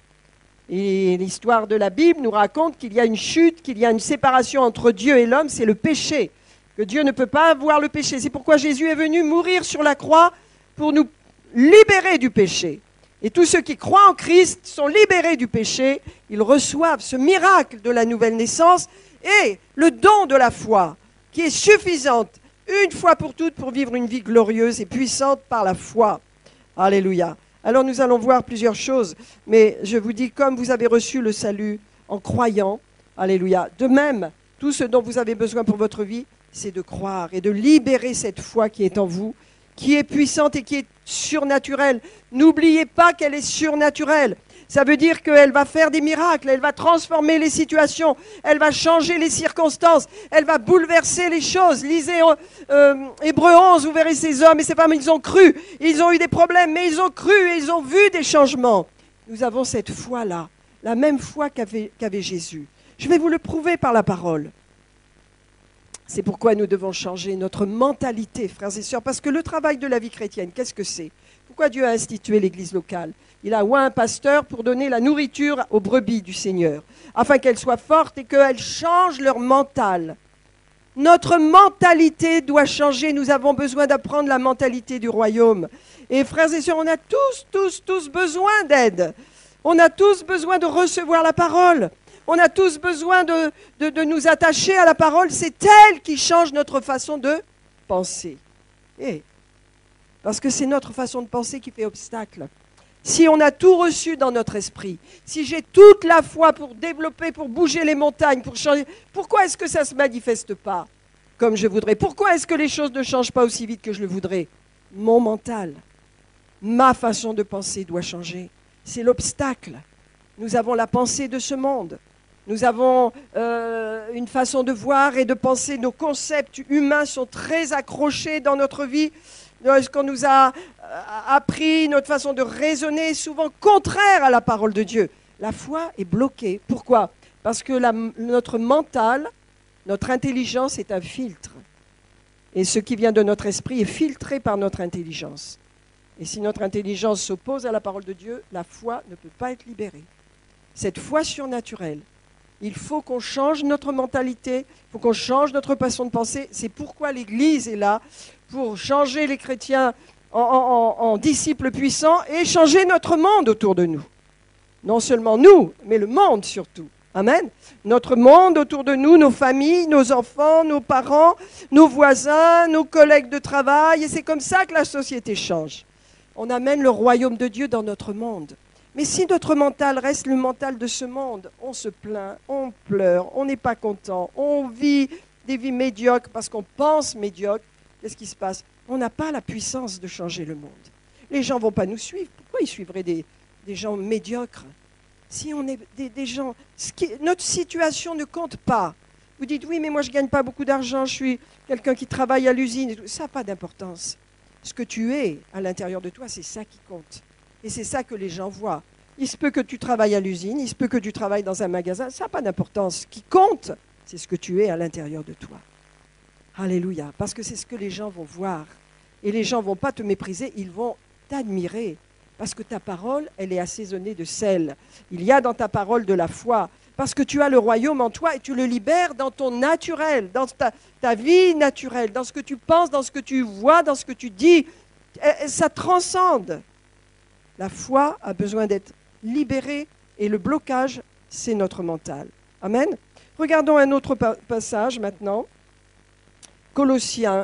Et l'histoire de la Bible nous raconte qu'il y a une chute, qu'il y a une séparation entre Dieu et l'homme. C'est le péché. Que Dieu ne peut pas avoir le péché. C'est pourquoi Jésus est venu mourir sur la croix pour nous libérer du péché. Et tous ceux qui croient en Christ sont libérés du péché. Ils reçoivent ce miracle de la nouvelle naissance et le don de la foi, qui est suffisante une fois pour toutes pour vivre une vie glorieuse et puissante par la foi. Alléluia. Alors nous allons voir plusieurs choses, mais je vous dis, comme vous avez reçu le salut en croyant, alléluia, de même, tout ce dont vous avez besoin pour votre vie, c'est de croire et de libérer cette foi qui est en vous, qui est puissante et qui est surnaturelle. N'oubliez pas qu'elle est surnaturelle. Ça veut dire qu'elle va faire des miracles, elle va transformer les situations, elle va changer les circonstances, elle va bouleverser les choses. Lisez euh, Hébreux onze, vous verrez ces hommes et ces femmes, ils ont cru, ils ont eu des problèmes, mais ils ont cru et ils ont vu des changements. Nous avons cette foi-là, la même foi qu'avait, qu'avait Jésus. Je vais vous le prouver par la parole. C'est pourquoi nous devons changer notre mentalité, frères et sœurs, parce que le travail de la vie chrétienne, qu'est-ce que c'est? Pourquoi Dieu a institué l'église locale? Il a oint un pasteur pour donner la nourriture aux brebis du Seigneur, afin qu'elles soient fortes et qu'elles changent leur mental. Notre mentalité doit changer. Nous avons besoin d'apprendre la mentalité du royaume. Et frères et sœurs, on a tous, tous, tous besoin d'aide. On a tous besoin de recevoir la parole. On a tous besoin de, de, de nous attacher à la parole. C'est elle qui change notre façon de penser. Et, parce que c'est notre façon de penser qui fait obstacle. Si on a tout reçu dans notre esprit, si j'ai toute la foi pour développer, pour bouger les montagnes, pour changer, pourquoi est-ce que ça ne se manifeste pas comme je voudrais? Pourquoi est-ce que les choses ne changent pas aussi vite que je le voudrais? Mon mental, ma façon de penser doit changer. C'est l'obstacle. Nous avons la pensée de ce monde. Nous avons euh, une façon de voir et de penser. Nos concepts humains sont très accrochés dans notre vie. Ce qu'on nous a appris, notre façon de raisonner est souvent contraire à la parole de Dieu. La foi est bloquée. Pourquoi? Parce que la, notre mental, notre intelligence est un filtre. Et ce qui vient de notre esprit est filtré par notre intelligence. Et si notre intelligence s'oppose à la parole de Dieu, la foi ne peut pas être libérée. Cette foi surnaturelle, il faut qu'on change notre mentalité, il faut qu'on change notre façon de penser. C'est pourquoi l'Église est là, pour changer les chrétiens en, en, en disciples puissants et changer notre monde autour de nous. Non seulement nous, mais le monde surtout. Amen. Notre monde autour de nous, nos familles, nos enfants, nos parents, nos voisins, nos collègues de travail. Et c'est comme ça que la société change. On amène le royaume de Dieu dans notre monde. Mais si notre mental reste le mental de ce monde, on se plaint, on pleure, on n'est pas content, on vit des vies médiocres parce qu'on pense médiocre, qu'est-ce qui se passe? On n'a pas la puissance de changer le monde. Les gens ne vont pas nous suivre. Pourquoi ils suivraient des, des gens médiocres? Si on est des, des gens... Ce qui, notre situation ne compte pas. Vous dites, oui, mais moi je ne gagne pas beaucoup d'argent, je suis quelqu'un qui travaille à l'usine. Ça n'a pas d'importance. Ce que tu es à l'intérieur de toi, c'est ça qui compte. Et c'est ça que les gens voient. Il se peut que tu travailles à l'usine, il se peut que tu travailles dans un magasin, ça n'a pas d'importance. Ce qui compte, c'est ce que tu es à l'intérieur de toi. Alléluia. Parce que c'est ce que les gens vont voir. Et les gens ne vont pas te mépriser, ils vont t'admirer. Parce que ta parole, elle est assaisonnée de sel. Il y a dans ta parole de la foi. Parce que tu as le royaume en toi et tu le libères dans ton naturel, dans ta, ta vie naturelle, dans ce que tu penses, dans ce que tu vois, dans ce que tu dis. Ça transcende. La foi a besoin d'être libérée et le blocage, c'est notre mental. Amen. Regardons un autre pa- passage maintenant. Colossiens.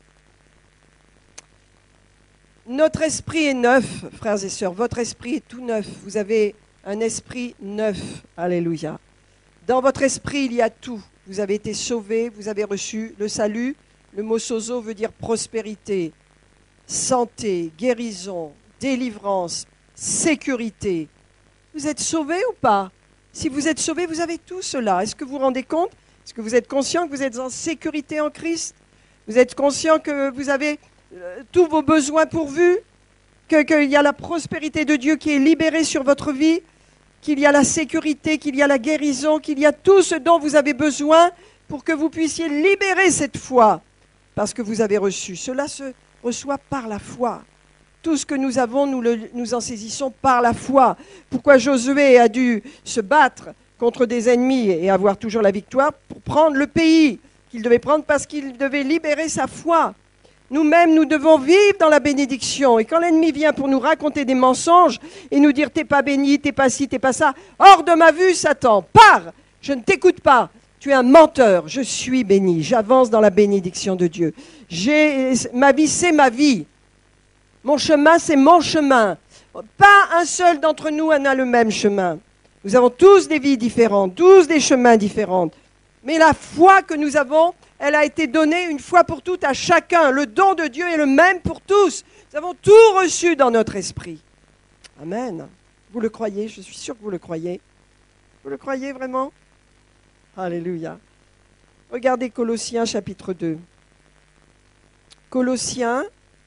Notre esprit est neuf, frères et sœurs. Votre esprit est tout neuf. Vous avez un esprit neuf. Alléluia. Dans votre esprit, il y a tout. Vous avez été sauvés, vous avez reçu le salut. Le mot sozo veut dire prospérité, santé, guérison, délivrance, sécurité. Vous êtes sauvés ou pas? Si vous êtes sauvés, vous avez tout cela. Est-ce que vous vous rendez compte? Est-ce que vous êtes conscient que vous êtes en sécurité en Christ? Vous êtes conscient que vous avez euh, tous vos besoins pourvus? Que, qu'il y a la prospérité de Dieu qui est libérée sur votre vie? Qu'il y a la sécurité, qu'il y a la guérison, qu'il y a tout ce dont vous avez besoin pour que vous puissiez libérer cette foi? Parce que vous avez reçu. Cela se reçoit par la foi. Tout ce que nous avons, nous, le, nous en saisissons par la foi. Pourquoi Josué a dû se battre contre des ennemis et avoir toujours la victoire pour prendre le pays qu'il devait prendre parce qu'il devait libérer sa foi. Nous-mêmes, nous devons vivre dans la bénédiction. Et quand l'ennemi vient pour nous raconter des mensonges et nous dire « t'es pas béni, t'es pas ci, t'es pas ça », hors de ma vue, Satan, pars, je ne t'écoute pas. Tu es un menteur, je suis béni, j'avance dans la bénédiction de Dieu. J'ai, ma vie, c'est ma vie. Mon chemin, c'est mon chemin. Pas un seul d'entre nous n'a le même chemin. Nous avons tous des vies différentes, tous des chemins différents. Mais la foi que nous avons, elle a été donnée une fois pour toutes à chacun. Le don de Dieu est le même pour tous. Nous avons tout reçu dans notre esprit. Amen. Vous le croyez? Je suis sûr que vous le croyez. Vous le croyez vraiment? Alléluia. Regardez Colossiens chapitre deux. Colossiens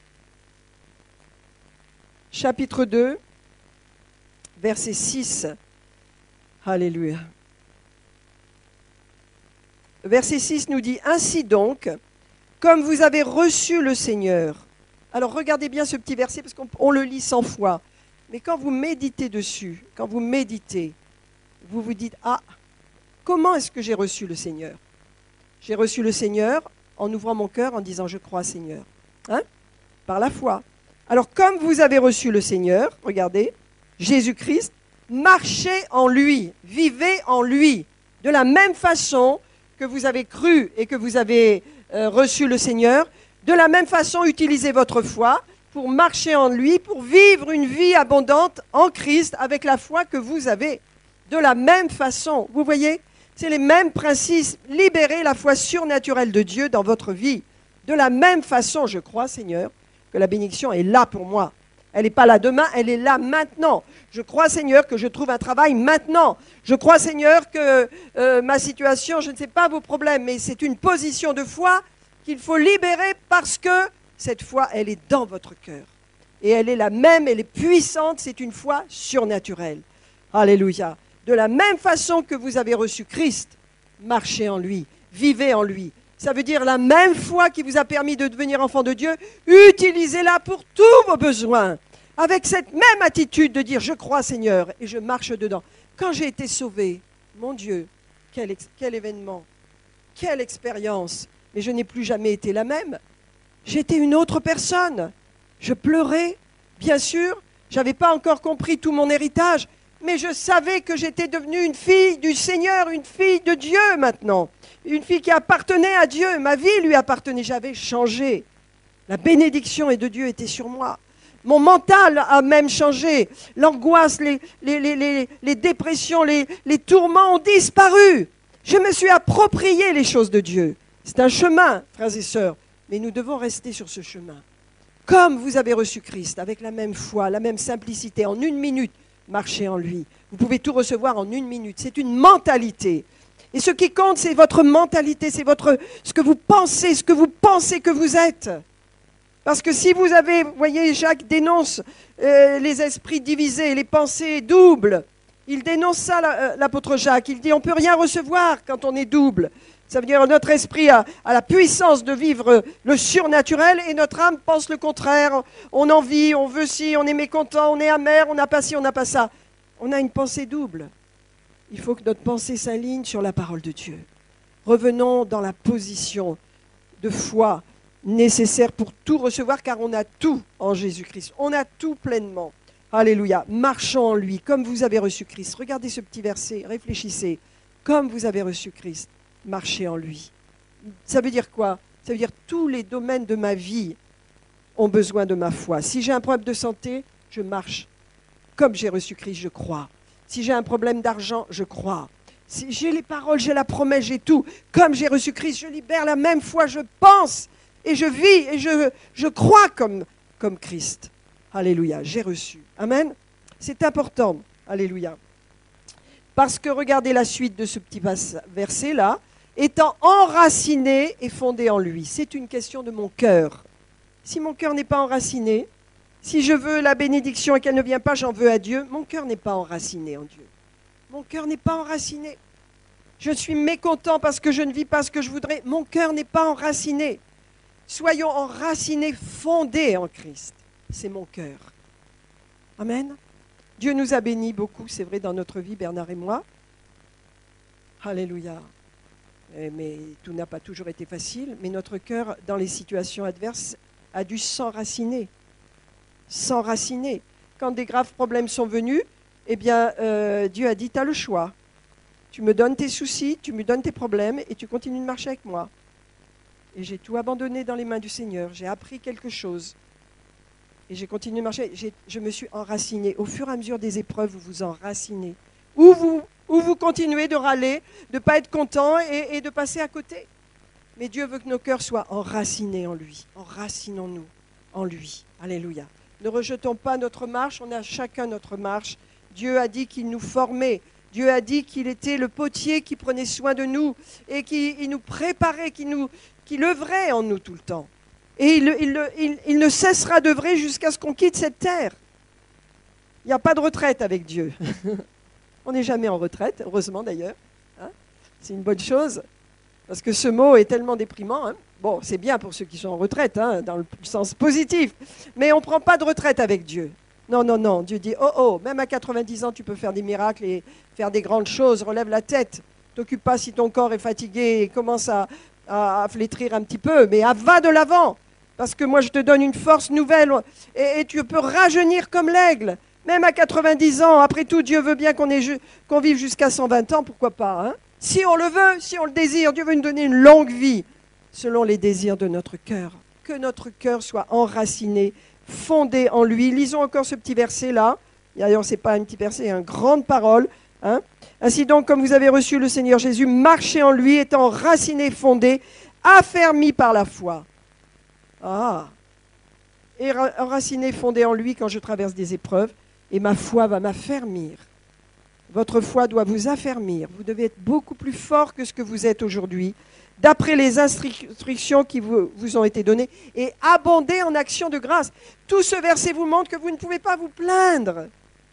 chapitre deux, verset six. Alléluia. Verset six nous dit « Ainsi donc, comme vous avez reçu le Seigneur ». Alors regardez bien ce petit verset parce qu'on le lit cent fois. Mais quand vous méditez dessus, quand vous méditez, vous vous dites « Ah, comment est-ce que j'ai reçu le Seigneur ?» J'ai reçu le Seigneur en ouvrant mon cœur, en disant « Je crois, Seigneur ». Hein? Par la foi. Alors comme vous avez reçu le Seigneur, regardez, Jésus-Christ, marchez en lui, vivez en lui, de la même façon que vous avez cru et que vous avez euh, reçu le Seigneur, de la même façon utilisez votre foi pour marcher en lui, pour vivre une vie abondante en Christ avec la foi que vous avez. De la même façon, vous voyez, c'est les mêmes principes, libérer la foi surnaturelle de Dieu dans votre vie. De la même façon, je crois, Seigneur, que la bénédiction est là pour moi. Elle n'est pas là demain, elle est là maintenant. Je crois, Seigneur, que je trouve un travail maintenant. Je crois, Seigneur, que euh, ma situation, je ne sais pas vos problèmes, mais c'est une position de foi qu'il faut libérer parce que cette foi, elle est dans votre cœur. Et elle est la même, elle est puissante, c'est une foi surnaturelle. Alléluia. De la même façon que vous avez reçu Christ, marchez en lui, vivez en lui. Ça veut dire la même foi qui vous a permis de devenir enfant de Dieu, utilisez-la pour tous vos besoins. Avec cette même attitude de dire, je crois Seigneur, et je marche dedans. Quand j'ai été sauvé, mon Dieu, quel, quel événement, quelle expérience. Mais je n'ai plus jamais été la même. J'étais une autre personne. Je pleurais, bien sûr. Je n'avais pas encore compris tout mon héritage. Mais je savais que j'étais devenue une fille du Seigneur, une fille de Dieu maintenant. Une fille qui appartenait à Dieu. Ma vie lui appartenait. J'avais changé. La bénédiction de Dieu était sur moi. Mon mental a même changé. L'angoisse, les, les, les, les, les dépressions, les, les tourments ont disparu. Je me suis approprié les choses de Dieu. C'est un chemin, frères et sœurs, mais nous devons rester sur ce chemin. Comme vous avez reçu Christ, avec la même foi, la même simplicité, en une minute, marchez en lui. Vous pouvez tout recevoir en une minute. C'est une mentalité. Et ce qui compte, c'est votre mentalité, c'est votre, ce que vous pensez, ce que vous pensez que vous êtes. Parce que si vous avez, vous voyez, Jacques dénonce euh, les esprits divisés, les pensées doubles. Il dénonce ça, l'apôtre Jacques. Il dit on ne peut rien recevoir quand on est double. Ça veut dire que notre esprit a, a la puissance de vivre le surnaturel et notre âme pense le contraire. On envie, on veut ci, on est mécontent, on est amer, on n'a pas ci, on n'a pas ça. On a une pensée double. Il faut que notre pensée s'aligne sur la parole de Dieu. Revenons dans la position de foi nécessaire pour tout recevoir, car on a tout en Jésus-Christ. On a tout pleinement. Alléluia. Marchons en lui, comme vous avez reçu Christ. Regardez ce petit verset, réfléchissez. Comme vous avez reçu Christ, marchez en lui. Ça veut dire quoi? Ça veut dire tous les domaines de ma vie ont besoin de ma foi. Si j'ai un problème de santé, je marche. Comme j'ai reçu Christ, je crois. Si j'ai un problème d'argent, je crois. Si j'ai les paroles, j'ai la promesse, j'ai tout. Comme j'ai reçu Christ, je libère la même foi, je pense et je vis et je, je crois comme, comme Christ. Alléluia, j'ai reçu. Amen. C'est important. Alléluia. Parce que regardez la suite de ce petit verset-là. Étant enraciné et fondé en lui. C'est une question de mon cœur. Si mon cœur n'est pas enraciné, si je veux la bénédiction et qu'elle ne vient pas, j'en veux à Dieu, mon cœur n'est pas enraciné en Dieu. Mon cœur n'est pas enraciné. Je suis mécontent parce que je ne vis pas ce que je voudrais. Mon cœur n'est pas enraciné. Soyons enracinés, fondés en Christ. C'est mon cœur. Amen. Dieu nous a bénis beaucoup, c'est vrai, dans notre vie, Bernard et moi. Alléluia. Mais tout n'a pas toujours été facile. Mais notre cœur, dans les situations adverses, a dû s'enraciner. S'enraciner. Quand des graves problèmes sont venus, eh bien, euh, Dieu a dit, tu as le choix. Tu me donnes tes soucis, tu me donnes tes problèmes et tu continues de marcher avec moi. Et j'ai tout abandonné dans les mains du Seigneur. J'ai appris quelque chose. Et j'ai continué de marcher. J'ai, je me suis enraciné. Au fur et à mesure des épreuves, vous vous enracinez. Ou vous, ou vous continuez de râler, de ne pas être content et, et de passer à côté. Mais Dieu veut que nos cœurs soient enracinés en lui. Enracinons-nous en lui. Alléluia. Ne rejetons pas notre marche. On a chacun notre marche. Dieu a dit qu'il nous formait. Dieu a dit qu'il était le potier qui prenait soin de nous et qui il nous préparait, qui, nous, qui œuvrait en nous tout le temps. Et il, il, il, il ne cessera d'œuvrer jusqu'à ce qu'on quitte cette terre. Il n'y a pas de retraite avec Dieu. On n'est jamais en retraite, heureusement d'ailleurs. Hein, c'est une bonne chose, parce que ce mot est tellement déprimant. Hein. Bon, c'est bien pour ceux qui sont en retraite, hein, dans le sens positif. Mais on ne prend pas de retraite avec Dieu. Non, non, non. Dieu dit, oh, oh, même à quatre-vingt-dix ans, tu peux faire des miracles et faire des grandes choses. Relève la tête. T'occupe pas si ton corps est fatigué et commence à, à, à flétrir un petit peu. Mais à, va de l'avant. Parce que moi, je te donne une force nouvelle. Et, et tu peux rajeunir comme l'aigle. Même à quatre-vingt-dix ans. Après tout, Dieu veut bien qu'on, ait, qu'on vive jusqu'à cent vingt ans. Pourquoi pas, hein? Si on le veut, si on le désire, Dieu veut nous donner une longue vie. Selon les désirs de notre cœur. Que notre cœur soit enraciné, fondé en lui. Lisons encore ce petit verset-là. D'ailleurs, ce n'est pas un petit verset, c'est une grande parole. Hein. Ainsi donc, comme vous avez reçu le Seigneur Jésus, marchez en lui, étant enraciné, fondé, affermi par la foi. Ah. Et enraciné, fondé en lui quand je traverse des épreuves, et ma foi va m'affermir. Votre foi doit vous affermir. Vous devez être beaucoup plus fort que ce que vous êtes aujourd'hui, d'après les instructions qui vous, vous ont été données, et abonder en actions de grâce. Tout ce verset vous montre que vous ne pouvez pas vous plaindre.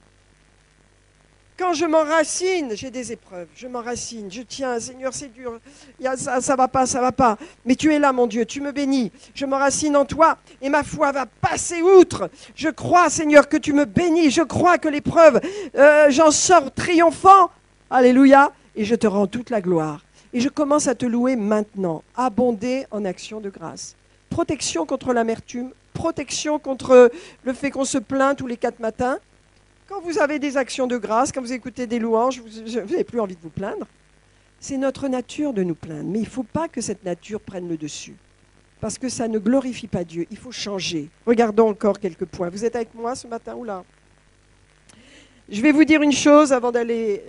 Quand je m'enracine, j'ai des épreuves, je m'enracine, je tiens, Seigneur, c'est dur, y a ça ne va pas, ça ne va pas, mais tu es là, mon Dieu, tu me bénis, je m'enracine en toi, et ma foi va passer outre. Je crois, Seigneur, que tu me bénis, je crois que l'épreuve, euh, j'en sors triomphant, alléluia, et je te rends toute la gloire. Et je commence à te louer maintenant, abonder en actions de grâce. Protection contre l'amertume, protection contre le fait qu'on se plaint tous les quatre matins. Quand vous avez des actions de grâce, quand vous écoutez des louanges, vous n'avez plus envie de vous plaindre. C'est notre nature de nous plaindre, mais il ne faut pas que cette nature prenne le dessus. parce que ça ne glorifie pas Dieu. Il faut changer. Regardons encore quelques points. Vous êtes avec moi ce matin ou là? Je vais vous dire une chose avant d'aller...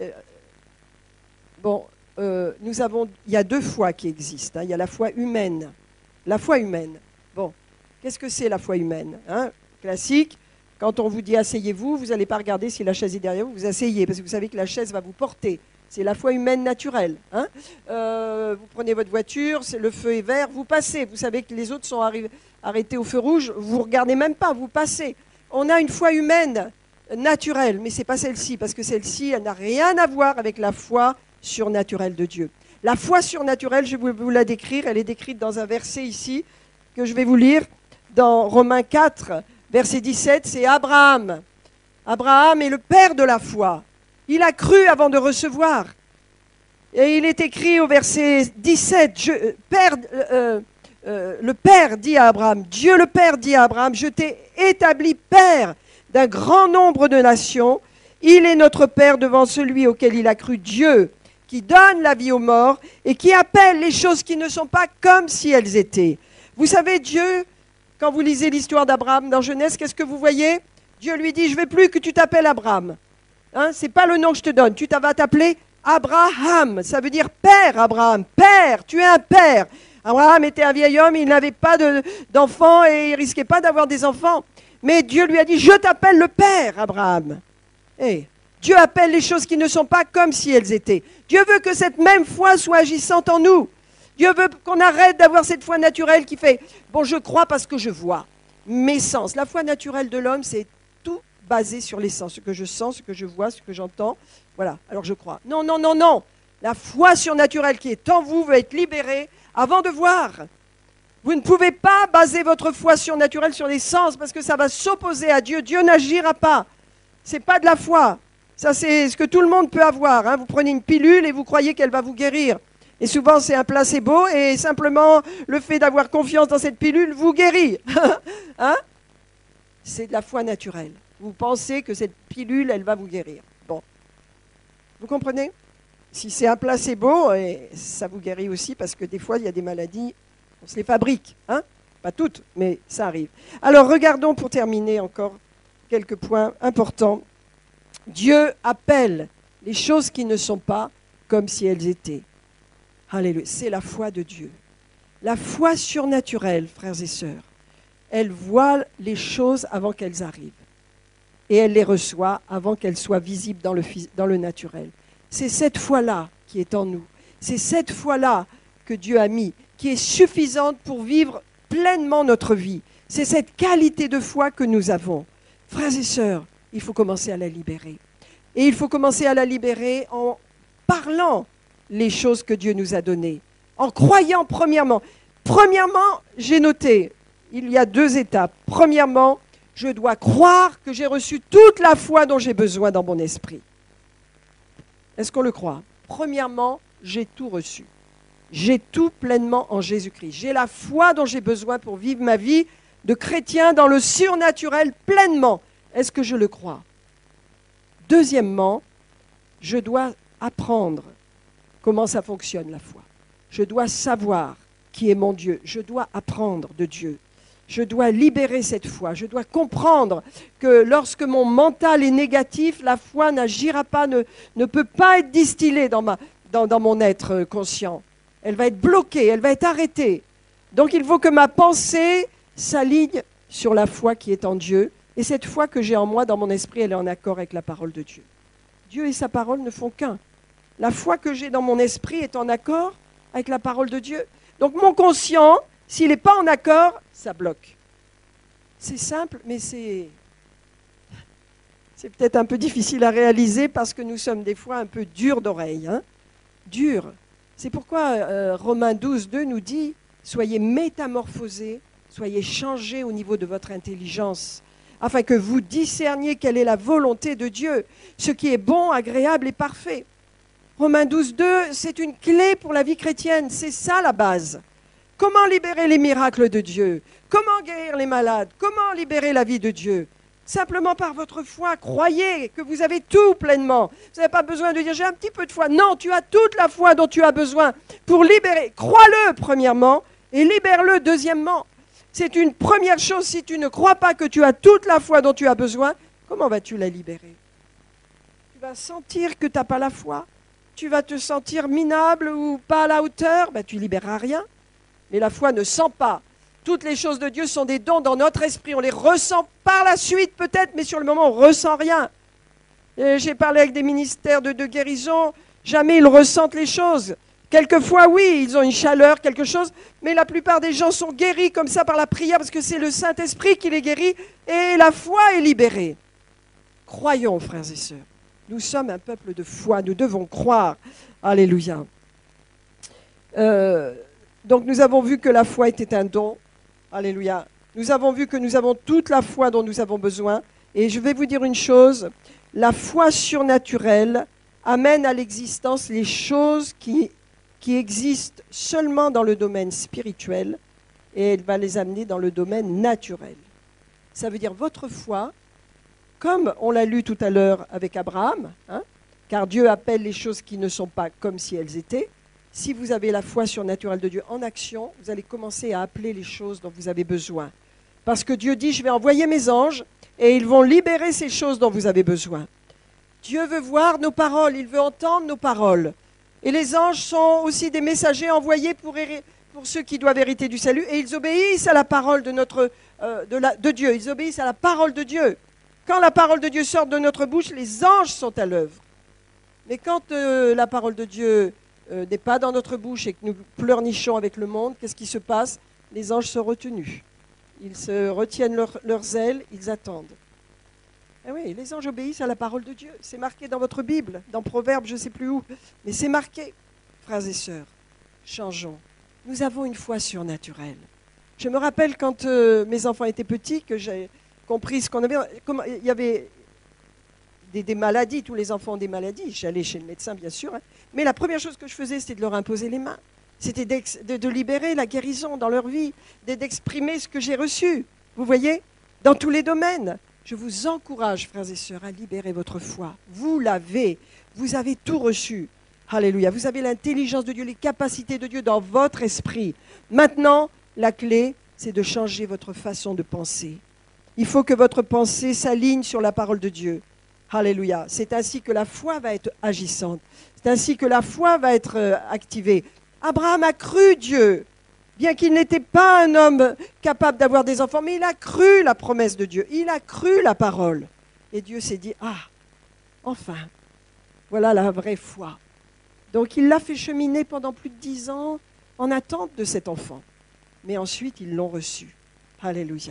Bon, euh, nous avons... Il y a deux foi qui existent. Hein. Il y a la foi humaine. La foi humaine. Bon, qu'est-ce que c'est la foi humaine, hein? Classique, quand on vous dit asseyez-vous, vous n'allez pas regarder si la chaise est derrière vous, vous asseyez, parce que vous savez que la chaise va vous porter. C'est la foi humaine naturelle. Hein. Euh, vous prenez votre voiture, c'est, le feu est vert, vous passez. Vous savez que les autres sont arri- arrêtés au feu rouge, vous ne regardez même pas, vous passez. On a une foi humaine naturelle, mais ce n'est pas celle-ci, parce que celle-ci, elle n'a rien à voir avec la foi surnaturelle de Dieu. La foi surnaturelle, je vais vous la décrire, elle est décrite dans un verset ici, que je vais vous lire, dans Romains quatre, verset dix-sept, c'est Abraham. Abraham est le père de la foi. Il a cru avant de recevoir. Et il est écrit au verset dix-sept, je, père, euh, euh, le Père dit à Abraham, Dieu le Père dit à Abraham, je t'ai établi père d'un grand nombre de nations. Il est notre Père devant celui auquel il a cru, Dieu, qui donne la vie aux morts et qui appelle les choses qui ne sont pas comme si elles étaient. Vous savez, Dieu, quand vous lisez l'histoire d'Abraham dans Genèse, qu'est-ce que vous voyez? Dieu lui dit, je ne veux plus que tu t'appelles Abraham. Hein, ce n'est pas le nom que je te donne. Tu vas t'appeler Abraham. Ça veut dire père, Abraham. Père, tu es un père. Abraham était un vieil homme, il n'avait pas de, d'enfants et il ne risquait pas d'avoir des enfants. Mais Dieu lui a dit, je t'appelle le père, Abraham. Et Dieu appelle les choses qui ne sont pas comme si elles étaient. Dieu veut que cette même foi soit agissante en nous. Dieu veut qu'on arrête d'avoir cette foi naturelle qui fait « bon, je crois parce que je vois ». Mes sens. La foi naturelle de l'homme, c'est tout basé sur les sens. Ce que je sens, ce que je vois, ce que j'entends. Voilà, alors je crois. Non, non, non, non. La foi surnaturelle qui est en vous veut être libérée avant de voir. Vous ne pouvez pas baser votre foi surnaturelle sur les sens parce que ça va s'opposer à Dieu. Dieu n'agira pas. Ce n'est pas de la foi. Ça, c'est ce que tout le monde peut avoir. Hein. Vous prenez une pilule et vous croyez qu'elle va vous guérir. Et souvent, c'est un placebo et simplement le fait d'avoir confiance dans cette pilule vous guérit. Hein? C'est de la foi naturelle. Vous pensez que cette pilule, elle va vous guérir. Bon. Vous comprenez? Si c'est un placebo, et ça vous guérit aussi parce que des fois, il y a des maladies, on se les fabrique. Hein? Pas toutes, mais ça arrive. Alors, regardons pour terminer encore quelques points importants. Dieu appelle les choses qui ne sont pas comme si elles étaient. Alléluia, c'est la foi de Dieu. La foi surnaturelle, frères et sœurs, elle voit les choses avant qu'elles arrivent. Et elle les reçoit avant qu'elles soient visibles dans le, dans le naturel. C'est cette foi-là qui est en nous. C'est cette foi-là que Dieu a mis, qui est suffisante pour vivre pleinement notre vie. C'est cette qualité de foi que nous avons. Frères et sœurs, il faut commencer à la libérer. Et il faut commencer à la libérer en parlant les choses que Dieu nous a données. En croyant premièrement. Premièrement, j'ai noté, il y a deux étapes. Premièrement, je dois croire que j'ai reçu toute la foi dont j'ai besoin dans mon esprit. Est-ce qu'on le croit? Premièrement, j'ai tout reçu. J'ai tout pleinement en Jésus-Christ. J'ai la foi dont j'ai besoin pour vivre ma vie de chrétien dans le surnaturel pleinement. Est-ce que je le crois? Deuxièmement, je dois apprendre comment ça fonctionne la foi. Je dois savoir qui est mon Dieu. Je dois apprendre de Dieu. Je dois libérer cette foi. Je dois comprendre que lorsque mon mental est négatif, la foi n'agira pas, ne, ne peut pas être distillée dans, ma, dans, dans mon être conscient. Elle va être bloquée, elle va être arrêtée. Donc il faut que ma pensée s'aligne sur la foi qui est en Dieu. Et cette foi que j'ai en moi, dans mon esprit, elle est en accord avec la parole de Dieu. Dieu et sa parole ne font qu'un. La foi que j'ai dans mon esprit est en accord avec la parole de Dieu. Donc mon conscient, s'il n'est pas en accord, ça bloque. C'est simple, mais c'est, c'est peut-être un peu difficile à réaliser parce que nous sommes des fois un peu durs d'oreille. Hein? Durs. C'est pourquoi euh, Romains douze, deux nous dit « Soyez métamorphosés, soyez changés au niveau de votre intelligence, afin que vous discerniez quelle est la volonté de Dieu, ce qui est bon, agréable et parfait. » Romains douze, deux, c'est une clé pour la vie chrétienne, c'est ça la base. Comment libérer les miracles de Dieu? Comment guérir les malades? Comment libérer la vie de Dieu? Simplement par votre foi, croyez que vous avez tout pleinement. Vous n'avez pas besoin de dire j'ai un petit peu de foi. Non, tu as toute la foi dont tu as besoin pour libérer. Crois-le premièrement Et libère-le, deuxièmement. C'est une première chose, si tu ne crois pas que tu as toute la foi dont tu as besoin, comment vas-tu la libérer? Tu vas sentir que tu n'as pas la foi. Tu vas te sentir minable ou pas à la hauteur. Ben, tu ne libéreras rien. Mais la foi ne sent pas. Toutes les choses de Dieu sont des dons dans notre esprit. On les ressent par la suite peut-être, mais sur le moment, on ne ressent rien. J'ai parlé avec des ministères de, de guérison. Jamais ils ressentent les choses. Quelquefois, oui, ils ont une chaleur, quelque chose, mais la plupart des gens sont guéris comme ça par la prière parce que c'est le Saint-Esprit qui les guérit et la foi est libérée. Croyons, frères et sœurs. Nous sommes un peuple de foi, nous devons croire. Alléluia. Euh, donc nous avons vu que la foi était un don. Alléluia. Nous avons vu que nous avons toute la foi dont nous avons besoin. Et je vais vous dire une chose, la foi surnaturelle amène à l'existence les choses qui, qui existent seulement dans le domaine spirituel et elle va les amener dans le domaine naturel. Ça veut dire votre foi, comme on l'a lu tout à l'heure avec Abraham, hein, car Dieu appelle les choses qui ne sont pas comme si elles étaient. Si vous avez la foi surnaturelle de Dieu en action, vous allez commencer à appeler les choses dont vous avez besoin. Parce que Dieu dit, je vais envoyer mes anges et ils vont libérer ces choses dont vous avez besoin. Dieu veut voir nos paroles, il veut entendre nos paroles. Et les anges sont aussi des messagers envoyés pour, pour ceux qui doivent hériter du salut. Et ils obéissent à la parole de, notre, euh, de, la, de Dieu, ils obéissent à la parole de Dieu. Quand la parole de Dieu sort de notre bouche, les anges sont à l'œuvre. Mais quand euh, la parole de Dieu euh, n'est pas dans notre bouche et que nous pleurnichons avec le monde, qu'est-ce qui se passe? Les anges sont retenus. Ils se retiennent leur, leurs ailes, ils attendent. Eh oui, les anges obéissent à la parole de Dieu. C'est marqué dans votre Bible, dans Proverbes, je ne sais plus où. Mais c'est marqué. Frères et sœurs, changeons. Nous avons une foi surnaturelle. Je me rappelle quand euh, mes enfants étaient petits, que j'ai compris ce qu'on avait. Comment, il y avait des, des maladies, tous les enfants ont des maladies. J'allais chez le médecin, bien sûr. Hein. Mais la première chose que je faisais, c'était de leur imposer les mains. C'était de, de libérer la guérison dans leur vie, d'exprimer ce que j'ai reçu. Vous voyez, dans tous les domaines. Je vous encourage, frères et sœurs, à libérer votre foi. Vous l'avez. Vous avez tout reçu. Alléluia. Vous avez l'intelligence de Dieu, les capacités de Dieu dans votre esprit. Maintenant, la clé, c'est de changer votre façon de penser. Il faut que votre pensée s'aligne sur la parole de Dieu. Alléluia. C'est ainsi que la foi va être agissante. C'est ainsi que la foi va être euh, activée. Abraham a cru Dieu. Bien qu'il n'était pas un homme capable d'avoir des enfants, mais il a cru la promesse de Dieu, il a cru la parole. Et Dieu s'est dit, ah, enfin, voilà la vraie foi. Donc il l'a fait cheminer pendant plus de dix ans en attente de cet enfant. Mais ensuite, ils l'ont reçu. Alléluia.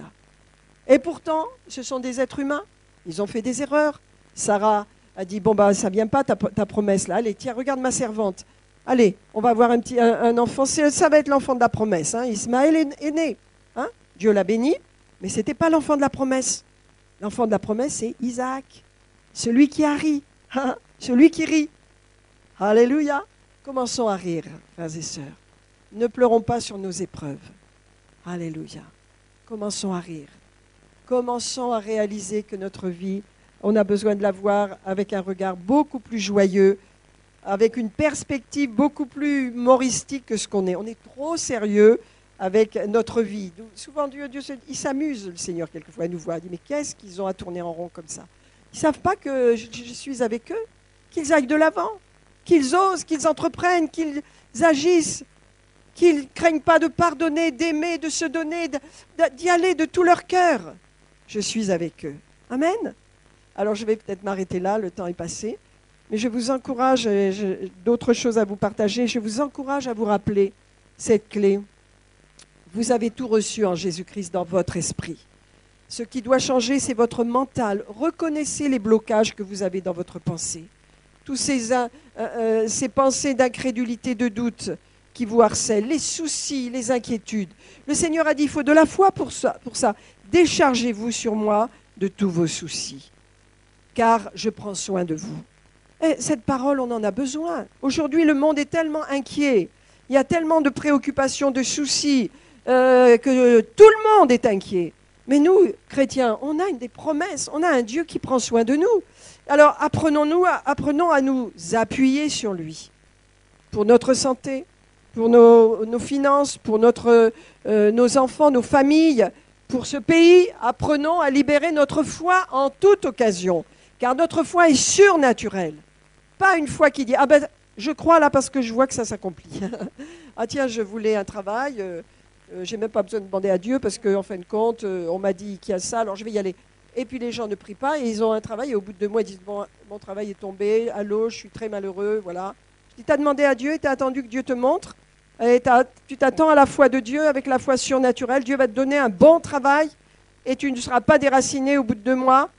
Et pourtant, ce sont des êtres humains, ils ont fait des erreurs. Sarah a dit, bon, bah, ça ne vient pas ta, ta promesse là, allez, tiens, regarde ma servante. Allez, on va avoir un, petit, un, un enfant, ça va être l'enfant de la promesse. Hein. Ismaël est, est né. Hein. Dieu l'a béni, mais ce n'était pas l'enfant de la promesse. L'enfant de la promesse, c'est Isaac, celui qui a ri, hein. Celui qui rit. Alléluia. Commençons à rire, frères et sœurs. Ne pleurons pas sur nos épreuves. Alléluia. Commençons à rire. Commençons à réaliser que notre vie, on a besoin de la voir avec un regard beaucoup plus joyeux, avec une perspective beaucoup plus humoristique que ce qu'on est. On est trop sérieux avec notre vie. Souvent, Dieu, Dieu il s'amuse, le Seigneur, quelquefois, à nous voir. Il dit, mais qu'est-ce qu'ils ont à tourner en rond comme ça? Ils ne savent pas que je, je suis avec eux, qu'ils aillent de l'avant, qu'ils osent, qu'ils entreprennent, qu'ils agissent, qu'ils ne craignent pas de pardonner, d'aimer, de se donner, d'y aller de tout leur cœur. Je suis avec eux. Amen. Alors, je vais peut-être m'arrêter là, le temps est passé. Mais je vous encourage, j'ai d'autres choses à vous partager, je vous encourage à vous rappeler cette clé. Vous avez tout reçu en Jésus-Christ dans votre esprit. Ce qui doit changer, c'est votre mental. Reconnaissez les blocages que vous avez dans votre pensée. Tous ces, euh, euh, ces pensées d'incrédulité, de doute qui vous harcèlent, les soucis, les inquiétudes. Le Seigneur a dit, il faut de la foi pour ça. Pour ça. Déchargez-vous sur moi de tous vos soucis, car je prends soin de vous. Et cette parole, on en a besoin. Aujourd'hui, le monde est tellement inquiet. Il y a tellement de préoccupations, de soucis, euh, que tout le monde est inquiet. Mais nous, chrétiens, on a une des promesses. On a un Dieu qui prend soin de nous. Alors, apprenons-nous, à, apprenons à nous appuyer sur lui. Pour notre santé, pour nos, nos finances, pour notre, euh, nos enfants, nos familles, pour ce pays. Apprenons à libérer notre foi en toute occasion, car notre foi est surnaturelle. Pas une foi qui dit « Ah ben, je crois là parce que je vois que ça s'accomplit. » Ah tiens, je voulais un travail, euh, euh, j'ai même pas besoin de demander à Dieu parce qu'en fin de compte, euh, on m'a dit qu'il y a ça, alors je vais y aller. Et puis les gens ne prient pas et ils ont un travail et au bout de deux mois, ils disent « Bon, mon travail est tombé, allô, je suis très malheureux, voilà. » Tu t'as demandé à Dieu et tu as attendu que Dieu te montre. Et tu t'attends à la foi de Dieu avec la foi surnaturelle. Dieu va te donner un bon travail et tu ne seras pas déraciné au bout de deux mois.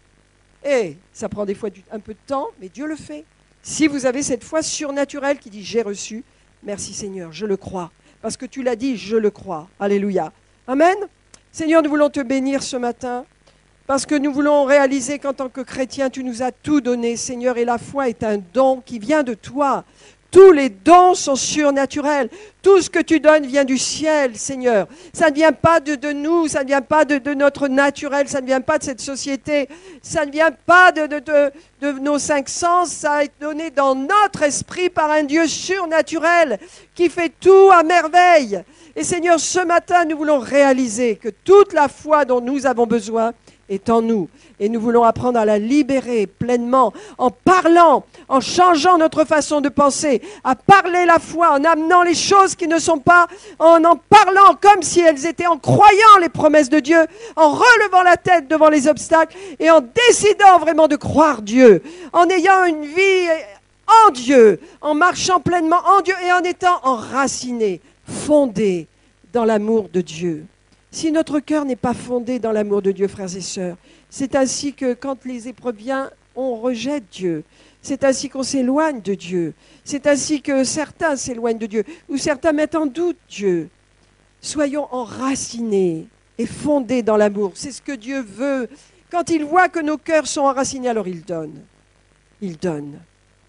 Et ça prend des fois du, un peu de temps, mais Dieu le fait. Si vous avez cette foi surnaturelle qui dit « J'ai reçu, merci Seigneur, je le crois. » Parce que tu l'as dit, je le crois. Alléluia. Amen. Seigneur, nous voulons te bénir ce matin. Parce que nous voulons réaliser qu'en tant que chrétiens, tu nous as tout donné, Seigneur, et la foi est un don qui vient de toi. Tous les dons sont surnaturels. Tout ce que tu donnes vient du ciel, Seigneur. Ça ne vient pas de, de nous, ça ne vient pas de, de notre naturel, ça ne vient pas de cette société, ça ne vient pas de, de, de, de nos cinq sens, ça a été donné dans notre esprit par un Dieu surnaturel qui fait tout à merveille. Et Seigneur, ce matin, nous voulons réaliser que toute la foi dont nous avons besoin est en nous. Et nous voulons apprendre à la libérer pleinement en parlant, en changeant notre façon de penser, à parler la foi, en amenant les choses qui ne sont pas, en en parlant comme si elles étaient, en croyant les promesses de Dieu, en relevant la tête devant les obstacles et en décidant vraiment de croire Dieu, en ayant une vie en Dieu, en marchant pleinement en Dieu et en étant enraciné, fondé dans l'amour de Dieu. Si notre cœur n'est pas fondé dans l'amour de Dieu, frères et sœurs, c'est ainsi que quand les épreuves viennent, on rejette Dieu. C'est ainsi qu'on s'éloigne de Dieu. C'est ainsi que certains s'éloignent de Dieu, ou certains mettent en doute Dieu. Soyons enracinés et fondés dans l'amour. C'est ce que Dieu veut. Quand il voit que nos cœurs sont enracinés, alors il donne. Il donne.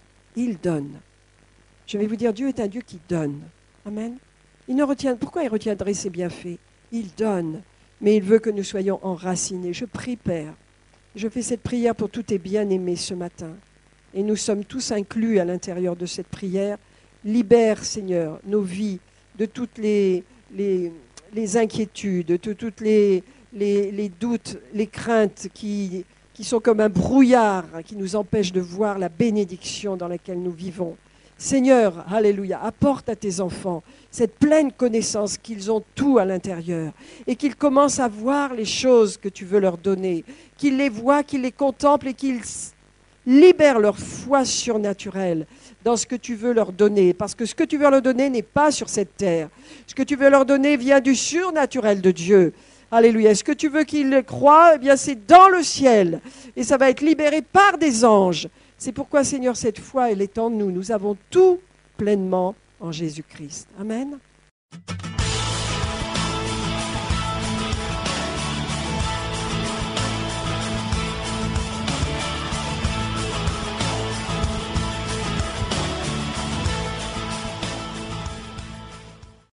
Il donne. Je vais vous dire, Dieu est un Dieu qui donne. Amen. Il ne retient, pourquoi il retiendrait ses bienfaits? Il donne, mais il veut que nous soyons enracinés. Je prie, Père. Je fais cette prière pour tous tes bien-aimés ce matin. Et nous sommes tous inclus à l'intérieur de cette prière. Libère, Seigneur, nos vies de toutes les, les, les inquiétudes, de toutes les, les, les doutes, les craintes qui, qui sont comme un brouillard qui nous empêchent de voir la bénédiction dans laquelle nous vivons. Seigneur, alléluia, apporte à tes enfants cette pleine connaissance qu'ils ont tout à l'intérieur et qu'ils commencent à voir les choses que tu veux leur donner, qu'ils les voient, qu'ils les contemplent et qu'ils libèrent leur foi surnaturelle dans ce que tu veux leur donner. Parce que ce que tu veux leur donner n'est pas sur cette terre. Ce que tu veux leur donner vient du surnaturel de Dieu. Alléluia. Ce que tu veux qu'ils croient, eh bien c'est dans le ciel et ça va être libéré par des anges. C'est pourquoi, Seigneur, cette foi, elle est en nous. Nous avons tout pleinement en Jésus-Christ. Amen.